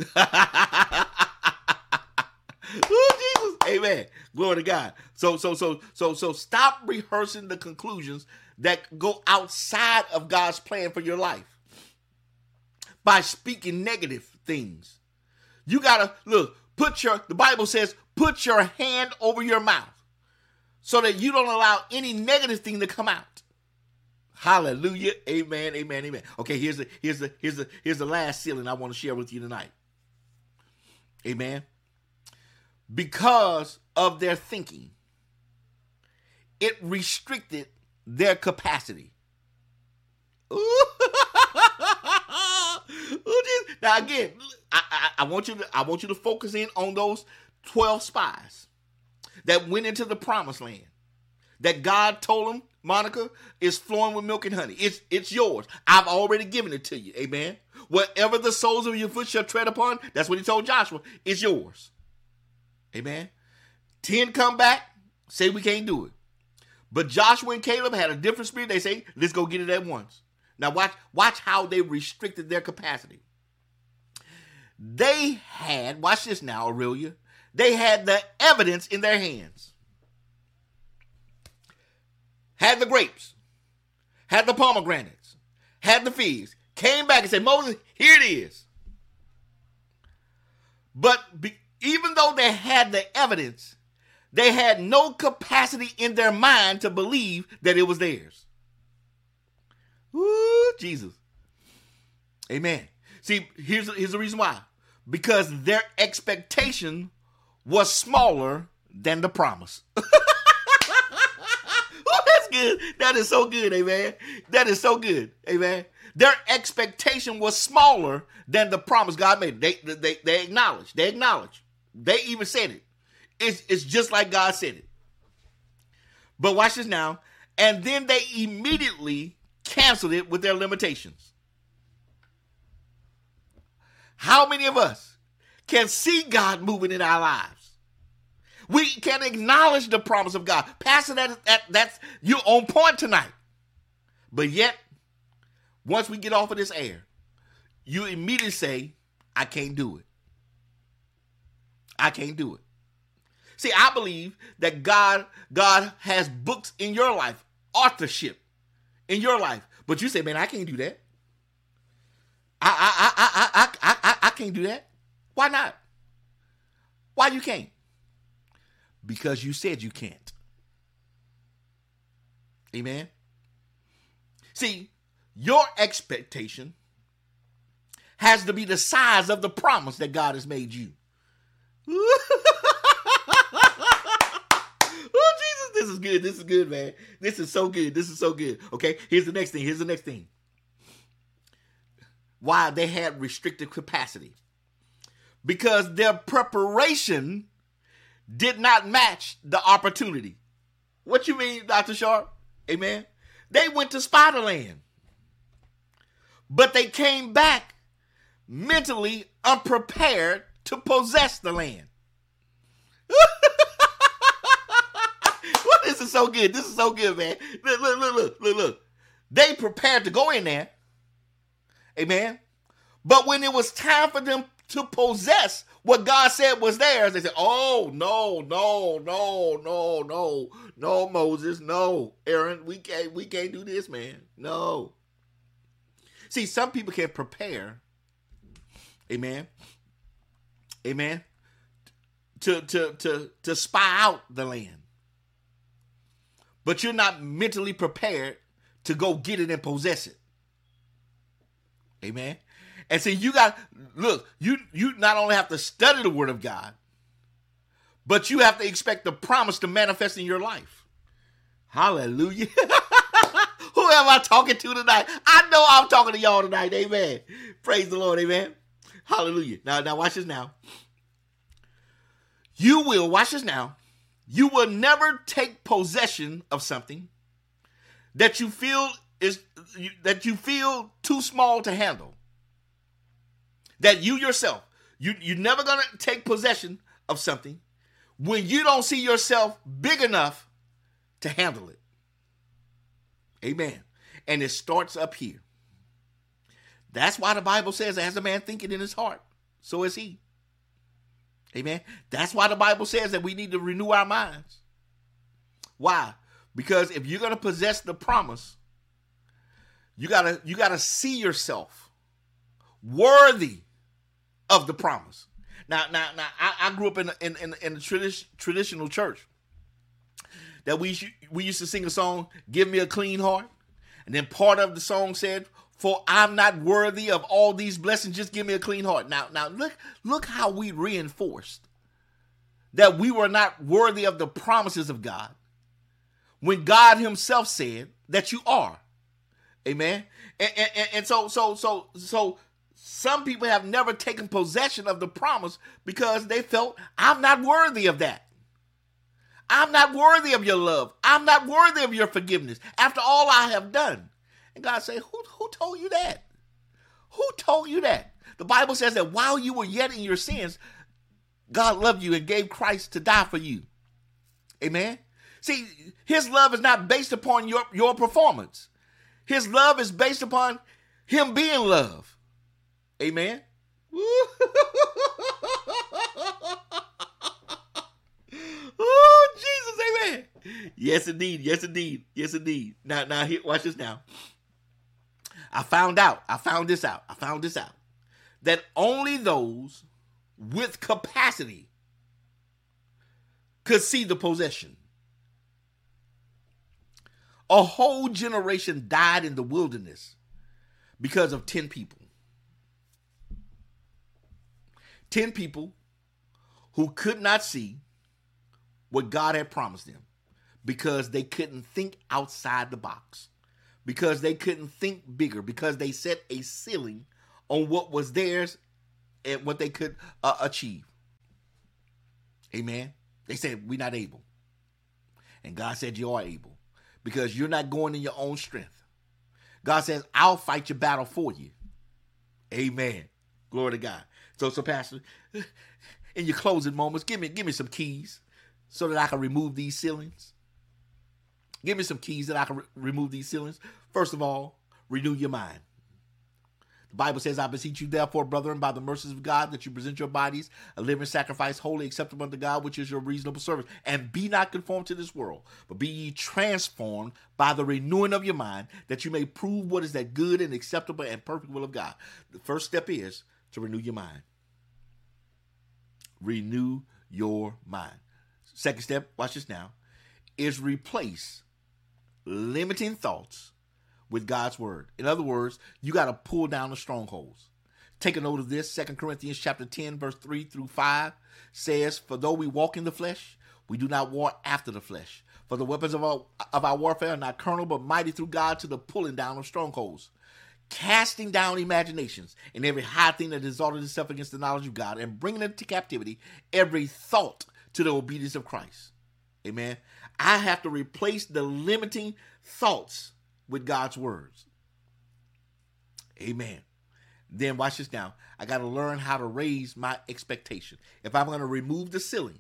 Oh, Jesus. Amen. Glory to God. So stop rehearsing the conclusions that go outside of God's plan for your life by speaking negative things. You gotta the Bible says, put your hand over your mouth so that you don't allow any negative thing to come out. Hallelujah. Amen. Amen. Amen. Okay, here's the last ceiling I want to share with you tonight. Amen. Because of their thinking, it restricted their capacity. Ooh. Now again, I want you to focus in on those 12 spies that went into the promised land. That God told them, Monica, is flowing with milk and honey. It's yours. I've already given it to you. Amen. Whatever the soles of your foot shall tread upon, that's what he told Joshua, it's yours. Amen. 10 come back, say we can't do it. But Joshua and Caleb had a different spirit. They say, let's go get it at once. Now watch how they restricted their capacity. They had, watch this now, Aurelia, they had the evidence in their hands. Had the grapes, had the pomegranates, had the figs, came back and said, Moses, here it is. But even though they had the evidence, they had no capacity in their mind to believe that it was theirs. Ooh, Jesus. Amen. See, here's the reason why. Because their expectation was smaller than the promise. Oh, that's good. That is so good, amen. That is so good, amen. Their expectation was smaller than the promise God made. They acknowledged. They acknowledged. They even said it. It's just like God said it. But watch this now. And then they immediately canceled it with their limitations. How many of us can see God moving in our lives? We can acknowledge the promise of God. Pastor, that's you on point tonight. But yet, once we get off of this air, you immediately say, I can't do it. I can't do it. See, I believe that God has books in your life, authorship in your life. But you say, man, I can't do that. I can't do that. Why not? Why you can't? Because you said you can't. Amen. See, your expectation has to be the size of the promise that God has made you. Oh, Jesus, this is good. This is good, man. This is so good. This is so good. Okay, here's the next thing. Why they had restricted capacity. Because their preparation did not match the opportunity. What you mean, Dr. Sharp? Amen. They went to spy the land. But they came back mentally unprepared to possess the land. Well, this is so good. This is so good, man. Look. They prepared to go in there. Amen. But when it was time for them to possess what God said was theirs, they said, oh, no, Moses, no, Aaron, we can't do this, man. No. See, some people can prepare, amen, to spy out the land. But you're not mentally prepared to go get it and possess it. Amen. And so you not only have to study the word of God, but you have to expect the promise to manifest in your life. Hallelujah. Who am I talking to tonight? I know I'm talking to y'all tonight. Amen. Praise the Lord. Amen. Hallelujah. Now watch this now. Watch this now. You will never take possession of something that you feel too small to handle. That you yourself, you're never going to take possession of something when you don't see yourself big enough to handle it. Amen. And it starts up here. That's why the Bible says, as a man thinketh in his heart, so is he. Amen. That's why the Bible says that we need to renew our minds. Why? Because if you're going to possess the promise, you gotta see yourself worthy of the promise. Now, I grew up in a traditional church that we used to sing a song, "Give Me a Clean Heart," and then part of the song said, "For I'm not worthy of all these blessings, just give me a clean heart." Now look how we reinforced that we were not worthy of the promises of God when God Himself said that you are. Amen. And so some people have never taken possession of the promise because they felt, I'm not worthy of that. I'm not worthy of your love. I'm not worthy of your forgiveness after all I have done. And God said, who told you that? Who told you that? The Bible says that while you were yet in your sins, God loved you and gave Christ to die for you. Amen. See, his love is not based upon your performance. His love is based upon him being love. Amen. Oh, Jesus, amen. Yes, indeed. Yes, indeed. Yes, indeed. Now, here, watch this now. I found this out, that only those with capacity could see the possession. A whole generation died in the wilderness because of 10 people. 10 people who could not see what God had promised them because they couldn't think outside the box, because they couldn't think bigger, because they set a ceiling on what was theirs and what they could achieve. Amen. They said, we're not able. And God said, you are able, because you're not going in your own strength. God says, I'll fight your battle for you. Amen. Glory to God. So Pastor, in your closing moments, give me some keys so that I can remove these ceilings. Give me some keys that I can remove these ceilings. First of all, renew your mind. The Bible says, I beseech you therefore, brethren, by the mercies of God, that you present your bodies a living sacrifice, holy, acceptable unto God, which is your reasonable service. And be not conformed to this world, but be ye transformed by the renewing of your mind, that you may prove what is that good and acceptable and perfect will of God. The first step is to renew your mind. Renew your mind. Second step, watch this now, is replace limiting thoughts with God's word. In other words, you got to pull down the strongholds. Take a note of this. 2 Corinthians chapter 10, verse 3 through 5 says, for though we walk in the flesh, we do not war after the flesh. For the weapons of our warfare are not carnal, but mighty through God to the pulling down of strongholds, casting down imaginations and every high thing that exalted itself against the knowledge of God, and bringing into captivity every thought to the obedience of Christ. Amen. I have to replace the limiting thoughts with God's words. Amen. Then watch this now. I got to learn how to raise my expectation. If I'm going to remove the ceiling,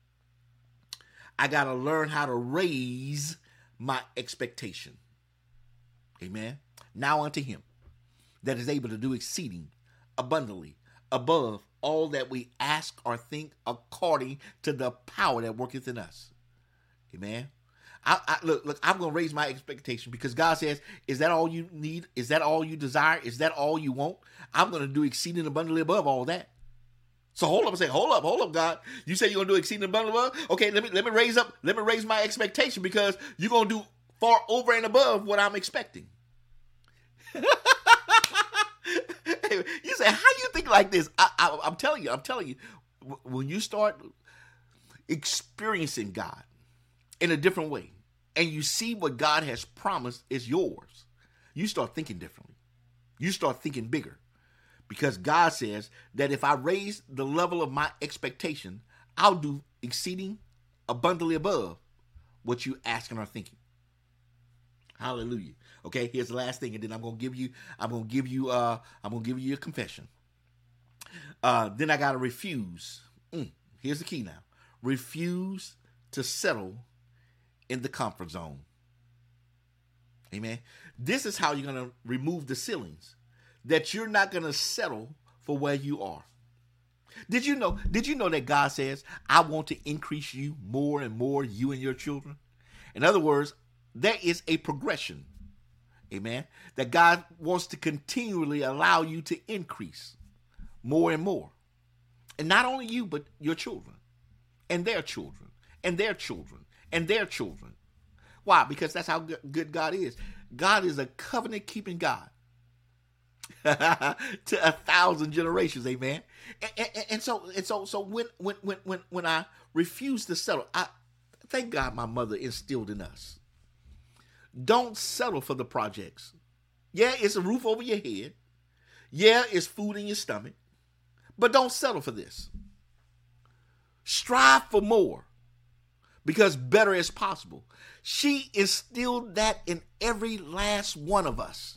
I got to learn how to raise my expectation. Amen. Now unto him that is able to do exceeding abundantly above all that we ask or think, according to the power that worketh in us. Amen. Look, I'm going to raise my expectation, because God says, is that all you need? Is that all you desire? Is that all you want? I'm going to do exceeding abundantly above all that. So hold up and say, hold up, God. You say you're going to do exceeding abundantly above? Okay, let me raise my expectation, because you're going to do far over and above what I'm expecting. You say, how you think like this? I'm telling you, when you start experiencing God in a different way, and you see what God has promised is yours, you start thinking differently. You start thinking bigger, because God says that if I raise the level of my expectation, I'll do exceeding abundantly above what you asking or thinking. Hallelujah. Okay, here's the last thing, and then I'm gonna give you a confession. Then I gotta refuse. Here's the key now. Refuse to settle in the comfort zone. Amen. This is how you're gonna remove the ceilings. That you're not gonna settle for where you are. Did you know that God says, I want to increase you more and more, you and your children? In other words, there is a progression. Amen. That God wants to continually allow you to increase more and more. And not only you, but your children and their children and their children and their children. Why? Because that's how good God is. God is a covenant-keeping God to 1,000 generations. Amen. And so when I refuse to settle, I thank God my mother instilled in us. Don't settle for the projects. Yeah, it's a roof over your head. Yeah, it's food in your stomach. But don't settle for this. Strive for more, because better is possible. She instilled that in every last one of us,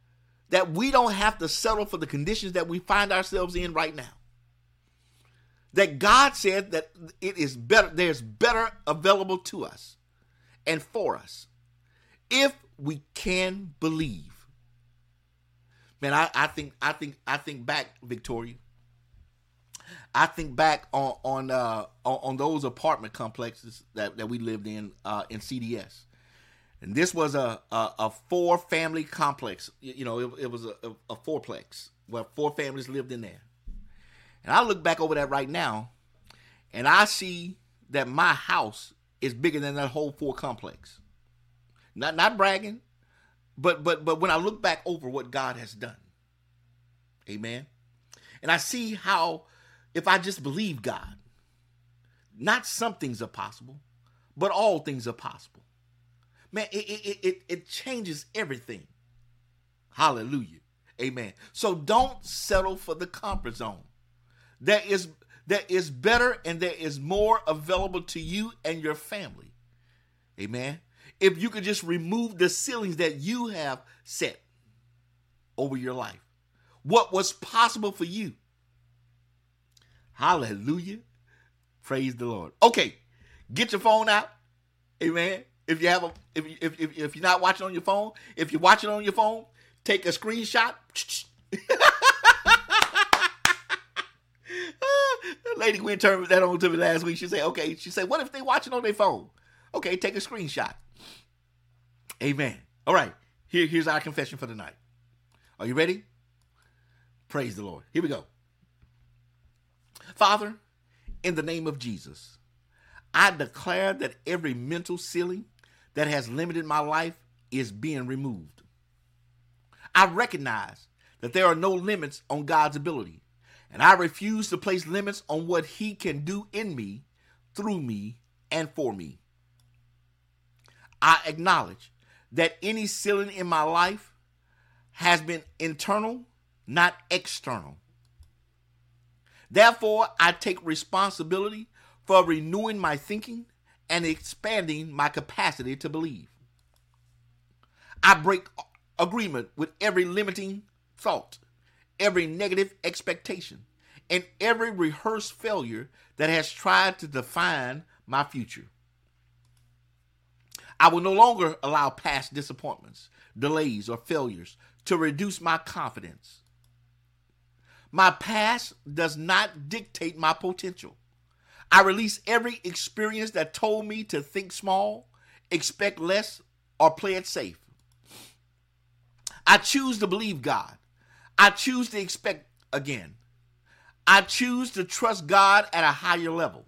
that we don't have to settle for the conditions that we find ourselves in right now. that God said that it is better, there's better available to us and for us if we can believe. Man, I think back, Victoria. I think back on those apartment complexes that we lived in CDS. And this was a 4-family complex. You know, it was a fourplex where 4 families lived in there. And I look back over that right now, and I see that my house is bigger than that whole 4 complex. Not bragging, but when I look back over what God has done, amen. And I see how if I just believe God, not some things are possible, but all things are possible. Man, it changes everything. Hallelujah. Amen. So don't settle for the comfort zone. There is better and there is more available to you and your family. Amen. If you could just remove the ceilings that you have set over your life. What was possible for you? Hallelujah. Praise the Lord. Okay, get your phone out. Amen. If you have if you're not watching on your phone, if you're watching on your phone, take a screenshot. Lady Gwen turned that on to me last week. She said, okay. She said, what if they watching on their phone? Okay, take a screenshot. Amen. All right. Here's our confession for tonight. Are you ready? Praise the Lord. Here we go. Father, in the name of Jesus, I declare that every mental ceiling that has limited my life is being removed. I recognize that there are no limits on God's ability, and I refuse to place limits on what He can do in me, through me, and for me. I acknowledge that any ceiling in my life has been internal, not external. Therefore, I take responsibility for renewing my thinking and expanding my capacity to believe. I break agreement with every limiting thought, every negative expectation, and every rehearsed failure that has tried to define my future. I will no longer allow past disappointments, delays, or failures to reduce my confidence. My past does not dictate my potential. I release every experience that told me to think small, expect less, or play it safe. I choose to believe God. I choose to expect again. I choose to trust God at a higher level.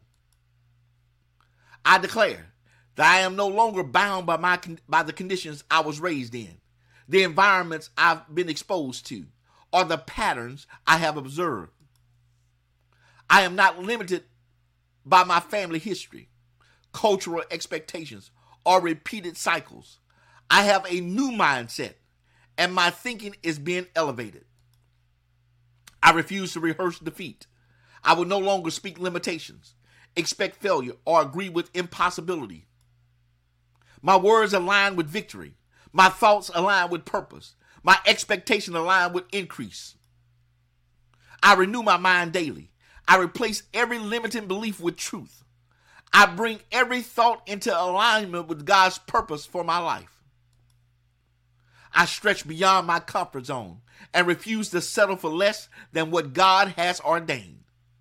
I declare that I am no longer bound by the conditions I was raised in, the environments I've been exposed to, or the patterns I have observed. I am not limited by my family history, cultural expectations, or repeated cycles. I have a new mindset, and my thinking is being elevated. I refuse to rehearse defeat. I will no longer speak limitations, expect failure, or agree with impossibility. My words align with victory. My thoughts align with purpose. My expectation align with increase. I renew my mind daily. I replace every limiting belief with truth. I bring every thought into alignment with God's purpose for my life. I stretch beyond my comfort zone and refuse to settle for less than what God has ordained.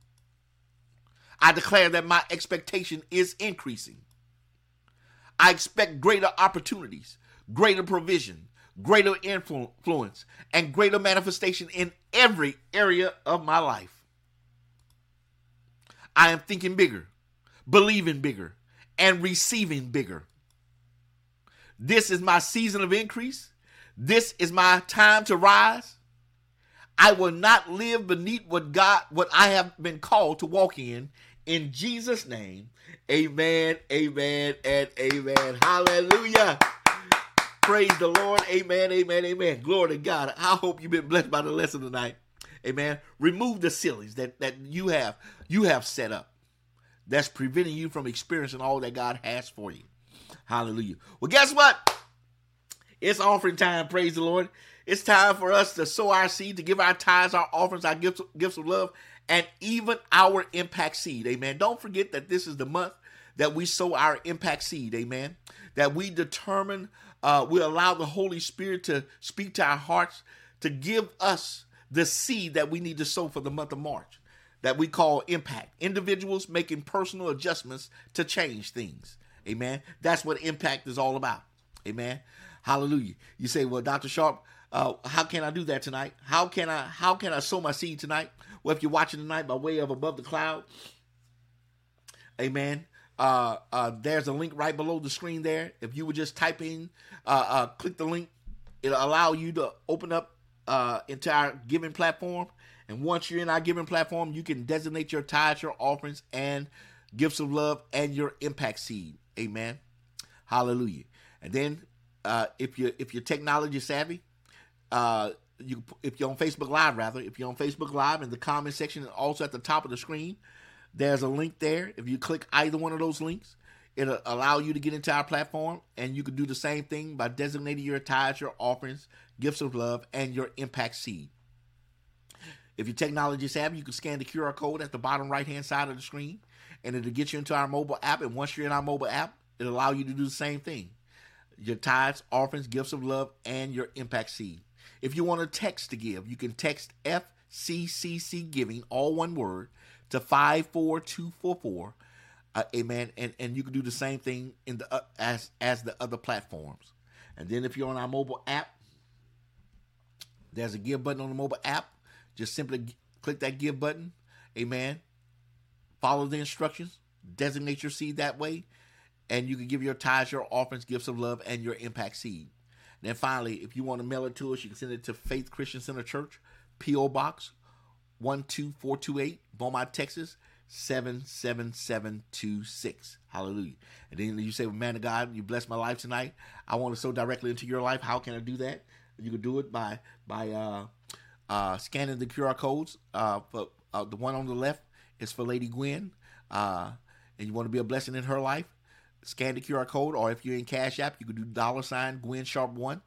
I declare that my expectation is increasing. I expect greater opportunities, greater provision, greater influence, and greater manifestation in every area of my life. I am thinking bigger, believing bigger, and receiving bigger. This is my season of increase. This is my time to rise. I will not live beneath what I have been called to walk in. In Jesus' name, amen, amen, and amen. Hallelujah. Praise the Lord. Amen, amen, amen. Glory to God. I hope you've been blessed by the lesson tonight. Amen. Remove the ceilings that you have set up that's preventing you from experiencing all that God has for you. Hallelujah. Well, guess what? It's offering time. Praise the Lord. It's time for us to sow our seed, to give our tithes, our offerings, our gifts of love, and even our impact seed. Amen. Don't forget that this is the month that we sow our impact seed. Amen. That we determine, we allow the Holy Spirit to speak to our hearts, to give us the seed that we need to sow for the month of March, that we call impact. Individuals making personal adjustments to change things. Amen. That's what impact is all about. Amen. Hallelujah. You say, well, Dr. Sharp, how can I do that tonight? How can I sow my seed tonight? Well, if you're watching tonight by way of Above the Cloud, amen. There's a link right below the screen there. If you would just type in, click the link, it'll allow you to open up into our giving platform. And once you're in our giving platform, you can designate your tithes, your offerings, and gifts of love, and your impact seed. Amen. Hallelujah. And then if you're technology savvy, if you're on Facebook Live, in the comment section and also at the top of the screen, there's a link there. If you click either one of those links, it'll allow you to get into our platform, and you can do the same thing by designating your tithes, your offerings, gifts of love, and your impact seed. If you're technology savvy, you can scan the QR code at the bottom right-hand side of the screen, and it'll get you into our mobile app. And once you're in our mobile app, it'll allow you to do the same thing. Your tithes, offerings, gifts of love, and your impact seed. If you want to text to give, you can text FCCC Giving, all one word, to 54244. Amen. And you can do the same thing in the as the other platforms. And then if you're on our mobile app, there's a give button on the mobile app. Just simply click that give button. Amen. Follow the instructions. Designate your seed that way. And you can give your tithes, your offerings, gifts of love, and your impact seed. And then finally, if you want to mail it to us, you can send it to Faith Christian Center Church, P.O. Box 12428, Beaumont, Texas, 77726. Hallelujah. And then you say, well, man of God, you blessed my life tonight. I want to sow directly into your life. How can I do that? You can do it by scanning the QR codes. For the one on the left is for Lady Gwen, and you want to be a blessing in her life. Scan the QR code, or if you're in Cash App, you can do $ Gwen Sharp 1.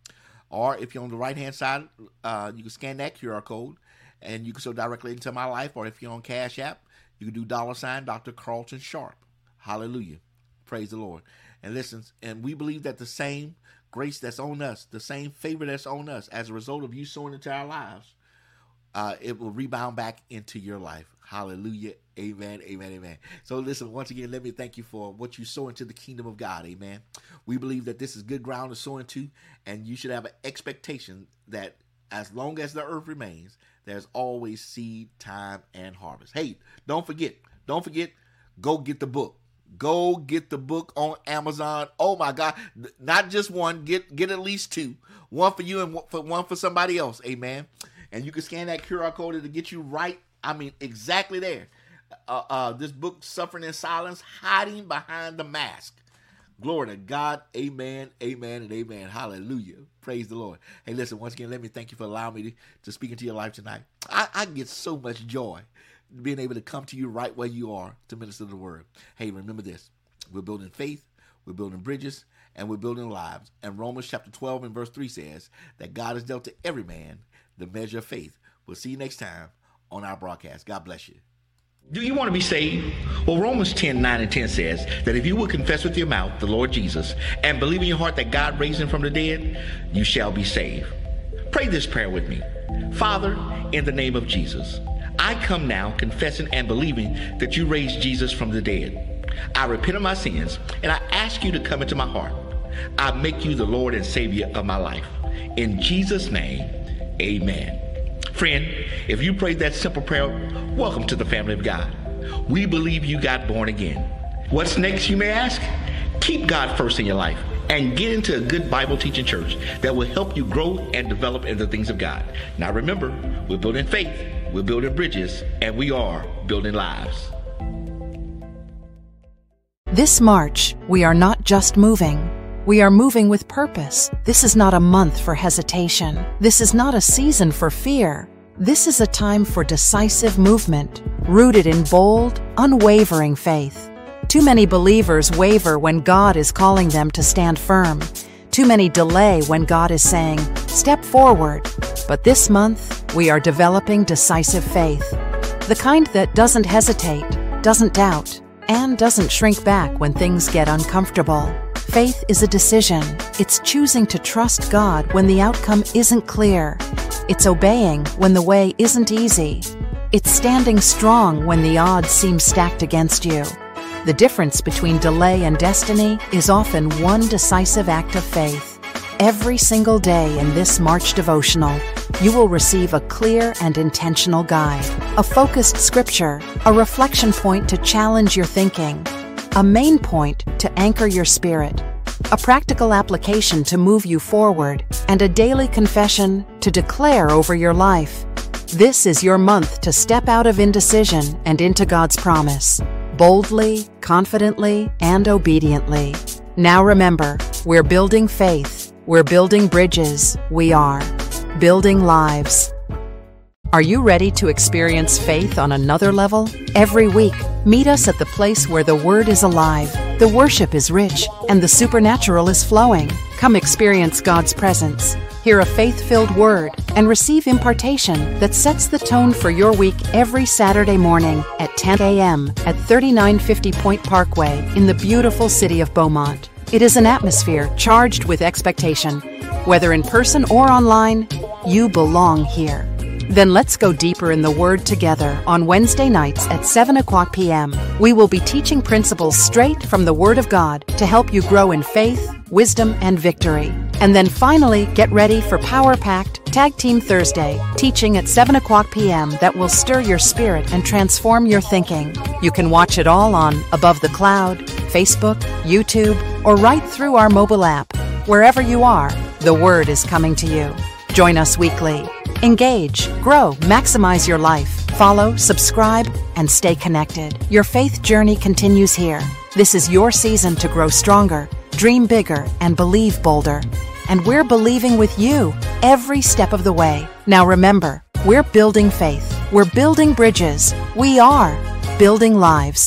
Or if you're on the right-hand side, you can scan that QR code, and you can sow directly into my life. Or if you're on Cash App, you can do $ Dr. Carlton Sharp. Hallelujah. Praise the Lord. And listen, and we believe that the same grace that's on us, the same favor that's on us, as a result of you sowing into our lives, it will rebound back into your life. Hallelujah. Amen. Amen. Amen. So listen, once again, let me thank you for what you sow into the kingdom of God. Amen. We believe that this is good ground to sow into, and you should have an expectation that as long as the earth remains, there's always seed, time, and harvest. Hey, don't forget, go get the book. Go get the book on Amazon. Oh my God. Not just one, get at least two. One for you and one for somebody else. Amen. And you can scan that QR code to get you right. I mean, exactly there. This book, Suffering in Silence, Hiding Behind the Mask. Glory to God. Amen, amen, and amen. Hallelujah. Praise the Lord. Hey, listen, once again, let me thank you for allowing me to speak into your life tonight. I get so much joy being able to come to you right where you are to minister the word. Hey, remember this. We're building faith, we're building bridges, and we're building lives. And Romans chapter 12 and verse 3 says that God has dealt to every man the measure of faith. We'll see you next time on our broadcast. God bless you. Do you want to be saved? Well, Romans 10:9-10 says that if you will confess with your mouth the Lord Jesus and believe in your heart that God raised him from the dead, you shall be saved. Pray this prayer with me. Father, in the name of Jesus, I come now confessing and believing that you raised Jesus from the dead. I repent of my sins and I ask you to come into my heart. I make you the Lord and Savior of my life. In Jesus' name, amen. Friend, if you prayed that simple prayer, welcome to the family of God. We believe you got born again. What's next, you may ask? Keep God first in your life and get into a good Bible teaching church that will help you grow and develop in the things of God. Now remember, we're building faith, we're building bridges, and we are building lives. This March, we are not just moving. We are moving with purpose. This is not a month for hesitation. This is not a season for fear. This is a time for decisive movement, rooted in bold, unwavering faith. Too many believers waver when God is calling them to stand firm. Too many delay when God is saying, step forward. But this month, we are developing decisive faith. the kind that doesn't hesitate, doesn't doubt, and doesn't shrink back when things get uncomfortable. Faith is a decision. It's choosing to trust God when the outcome isn't clear. It's obeying when the way isn't easy. It's standing strong when the odds seem stacked against you. The difference between delay and destiny is often one decisive act of faith. Every single day in this March devotional, you will receive a clear and intentional guide, a focused scripture, a reflection point to challenge your thinking, a main point to anchor your spirit, a practical application to move you forward, and a daily confession to declare over your life. This is your month to step out of indecision and into God's promise, boldly, confidently, and obediently. Now remember, we're building faith. We're building bridges. We are building lives. Are you ready to experience faith on another level? Every week, meet us at the place where the Word is alive, the worship is rich, and the supernatural is flowing. Come experience God's presence, hear a faith-filled word, and receive impartation that sets the tone for your week every Saturday morning at 10 a.m. at 3950 Point Parkway in the beautiful city of Beaumont. It is an atmosphere charged with expectation. Whether in person or online, you belong here. Then let's go deeper in the Word together on Wednesday nights at 7 o'clock p.m. We will be teaching principles straight from the Word of God to help you grow in faith, wisdom, and victory. And then finally, get ready for Power-Packed Tag Team Thursday, teaching at 7 o'clock p.m. that will stir your spirit and transform your thinking. You can watch it all on Above the Cloud, Facebook, YouTube, or right through our mobile app. Wherever you are, the Word is coming to you. Join us weekly. Engage, grow, maximize your life. Follow, subscribe, and stay connected. Your faith journey continues here. This is your season to grow stronger, dream bigger, and believe bolder. And we're believing with you every step of the way. Now remember, we're building faith. We're building bridges. We are building lives.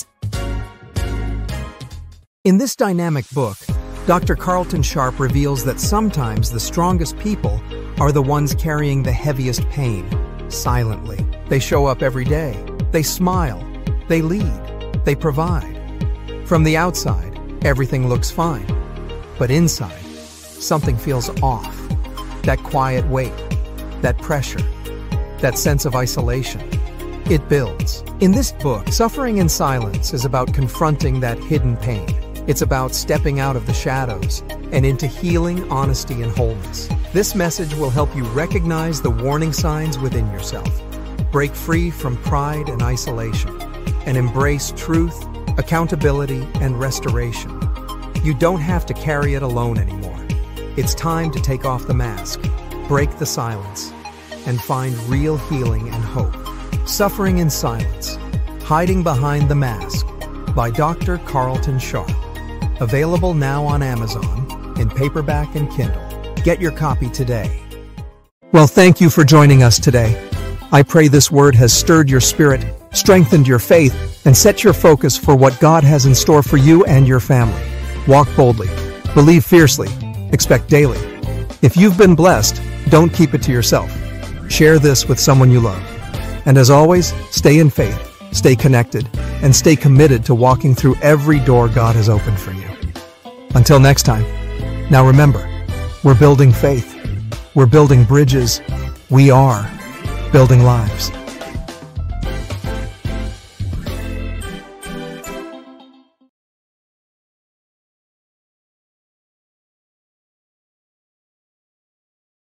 In this dynamic book, Dr. Carlton Sharp reveals that sometimes the strongest people are the ones carrying the heaviest pain, silently. They show up every day. They smile. They lead. They provide. From the outside, everything looks fine. But inside, something feels off. That quiet weight, that pressure, that sense of isolation. It builds. In this book, Suffering in Silence is about confronting that hidden pain. It's about stepping out of the shadows and into healing, honesty, and wholeness. This message will help you recognize the warning signs within yourself, break free from pride and isolation, and embrace truth, accountability, and restoration. You don't have to carry it alone anymore. It's time to take off the mask, break the silence, and find real healing and hope. Suffering in Silence, Hiding Behind the Mask, by Dr. Carlton Sharp. Available now on Amazon in paperback and Kindle. Get your copy today. Well, thank you for joining us today. I pray this word has stirred your spirit, strengthened your faith, and set your focus for what God has in store for you and your family. Walk boldly, believe fiercely, expect daily. If you've been blessed, don't keep it to yourself. Share this with someone you love. And as always, stay in faith, stay connected, and stay committed to walking through every door God has opened for you. Until next time, now remember, we're building faith. We're building bridges. We are building lives.